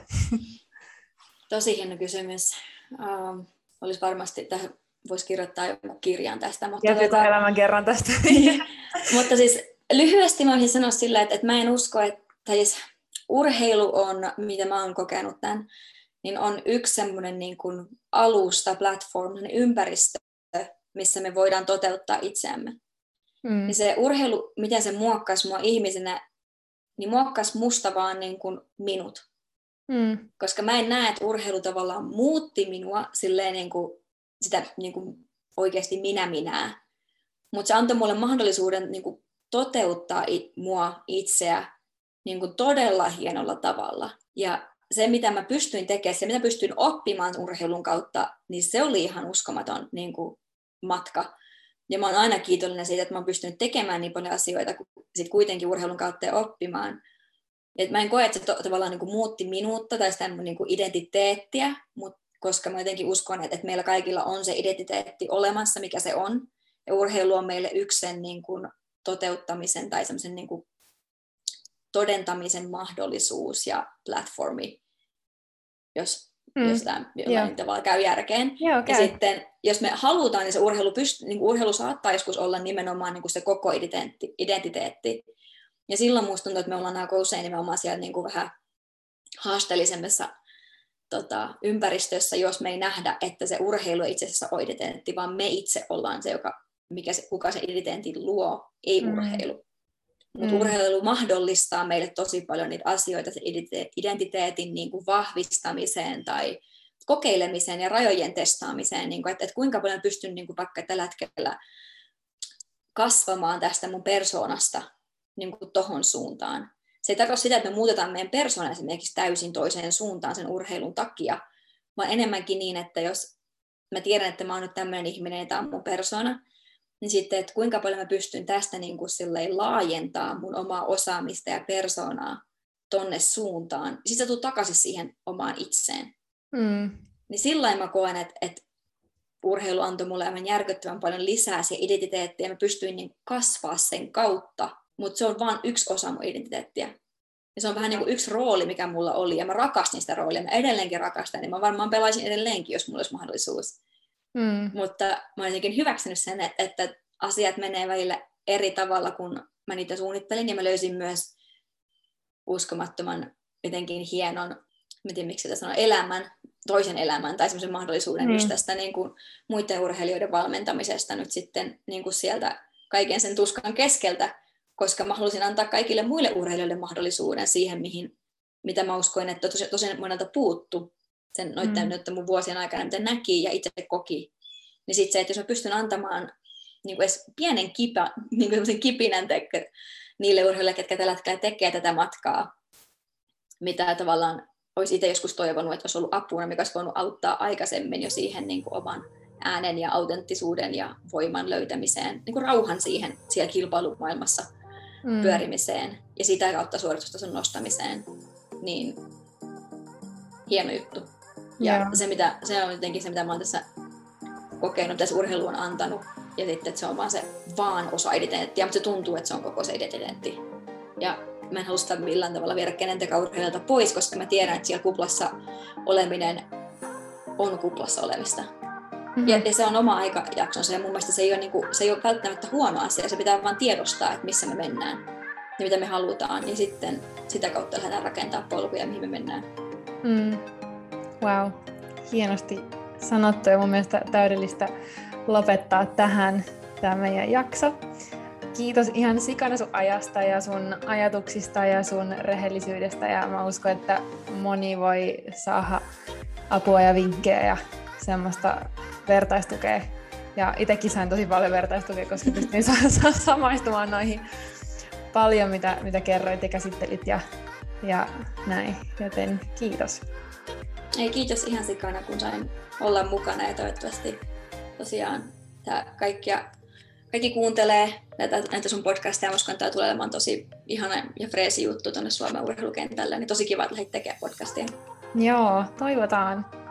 Tosi hieno kysymys. Olisi varmasti, tähän voisi kirjoittaa joku kirjan tästä. Ja elämän kerran tästä. Mutta siis lyhyesti mä voisin sanoa sillä, että mä en usko, että siis urheilu on, mitä mä oon kokenut tämän, niin on yksi semmoinen niin kuin alusta, platform, ympäristö, missä me voidaan toteuttaa itseämme. Niin se urheilu, miten se muokkasi mua ihmisenä, niin muokkasi musta vaan niin kuin minut. Koska mä en näe, että urheilu tavallaan muutti minua silleen niin kuin sitä niin kuin oikeasti minää. Mutta se antoi mulle mahdollisuuden niin kuin toteuttaa mua itseä niin kuin todella hienolla tavalla. Ja se, mitä mä pystyin tekemään, se, mitä pystyin oppimaan urheilun kautta, niin se oli ihan uskomaton niin kuin matka. Ja mä oon aina kiitollinen siitä, että mä oon pystynyt tekemään niin paljon asioita, sit kuitenkin urheilun kautta ja oppimaan. Et mä en koe, että se tavallaan niin kuin muutti minuutta tai sitä niin kuin identiteettiä, koska mä jotenkin uskon, että meillä kaikilla on se identiteetti olemassa, mikä se on. Ja urheilu on meille yksi sen niin kuin toteuttamisen tai semmoisen niin kuin todentamisen mahdollisuus ja platformi, jos tämä jollain tavalla käy järkeen. Ja sitten, jos me halutaan, niin se urheilu saattaa joskus olla nimenomaan niin kuin se koko identiteetti. Ja silloin musta tuntuu, että me ollaan aika usein nimenomaan siellä niin kuin vähän haasteellisemmassa ympäristössä, jos me ei nähdä, että se urheilu itse asiassa on identiteetti, vaan me itse ollaan se, kuka se identiteetin luo, ei urheilu. Mutta urheilu mahdollistaa meille tosi paljon niitä asioita, se identiteetin niin kuin vahvistamiseen tai kokeilemiseen ja rajojen testaamiseen, niin kuin, että kuinka paljon pystyn niin kuin vaikka tällä hetkellä kasvamaan tästä mun persoonasta niin kuin tohon suuntaan. Se ei tarkoita sitä, että me muutetaan meidän persoona esimerkiksi täysin toiseen suuntaan sen urheilun takia, vaan enemmänkin niin, että jos mä tiedän, että mä oon nyt tämmöinen ihminen ja tämä on mun persoona, niin sitten, että kuinka paljon mä pystyn tästä niin kuin silleen laajentaa mun omaa osaamista ja persoonaa tonne suuntaan. Sitten sä tulet takaisin siihen omaan itseen. Niin sillä mä koen, että urheilu antoi mulle aivan järkyttävän paljon lisää siihen identiteettiä. Mä pystyin niin kasvaa sen kautta, mutta se on vain yksi osa mun identiteettiä. Ja se on vähän niin kuin yksi rooli, mikä mulla oli, ja mä rakastin sitä roolia. Mä edelleenkin rakastan, niin mä varmaan pelaisin edelleenkin, jos mulla olisi mahdollisuus. Mutta mä olen jotenkin hyväksynyt sen, että asiat menee välillä eri tavalla, kun mä niitä suunnittelin, ja mä löysin myös uskomattoman jotenkin hienon, mä tiedän miksi sitä sanoo, toisen elämän tai semmoisen mahdollisuuden just tästä niin kuin muiden urheilijoiden valmentamisesta nyt sitten niin kuin sieltä kaiken sen tuskan keskeltä, koska mä halusin antaa kaikille muille urheilijoille mahdollisuuden siihen, mitä mä uskoin, että tosi monelta puuttu sen noiden mun vuosien aikana, mitä näki ja itse koki niin sitten se, että jos mä pystyn antamaan niin kuin edes pienen niin kipinän niille urheilijoille, ketkä tällä hetkellä tekee tätä matkaa, mitä tavallaan olisi itse joskus toivonut, että olisi ollut apuna, mikä olisi voinut auttaa aikaisemmin jo siihen niin kuin oman äänen ja autenttisuuden ja voiman löytämiseen, niin kuin rauhan siihen siellä kilpailumaailmassa pyörimiseen ja sitä kautta suoritustason nostamiseen, niin hieno juttu. Ja se on jotenkin se, mitä mä oon tässä kokenut, tässä urheilu on antanut, ja sitten, että se on vaan osa identiteettiä, mutta se tuntuu, että se on koko se identiteetti. Ja mä en halua sitä millään tavalla viedä kenenkään urheilijalta pois, koska mä tiedän, että siellä kuplassa oleminen on kuplassa olemista. Ja se on oma aikajaksonsa, ja mun mielestä se ei ole välttämättä huono asia, se pitää vaan tiedostaa, että missä me mennään ja mitä me halutaan, ja sitten sitä kautta lähdetään rakentamaan polkuja, mihin me mennään. Wow, hienosti sanottu, ja mun mielestä täydellistä lopettaa tähän tämä meidän jakso. Kiitos ihan sikana sun ajasta ja sun ajatuksista ja sun rehellisyydestä, ja mä uskon, että moni voi saada apua ja vinkkejä ja semmoista vertaistukea. Ja itsekin sain tosi paljon vertaistukea, koska pystyin samaistumaan noihin paljon, mitä kerroit ja käsittelit ja näin. Joten kiitos. Ei, kiitos ihan sikana, kun sain olla mukana, ja toivottavasti tosiaan kaikki kuuntelee näitä sun podcasteja. Uskon, että tämä tulee olemaan tosi ihana ja freesi juttu tuonne Suomen urheilukentälle, niin tosi kiva, että lähdit tekemään podcastia. Joo, toivotaan.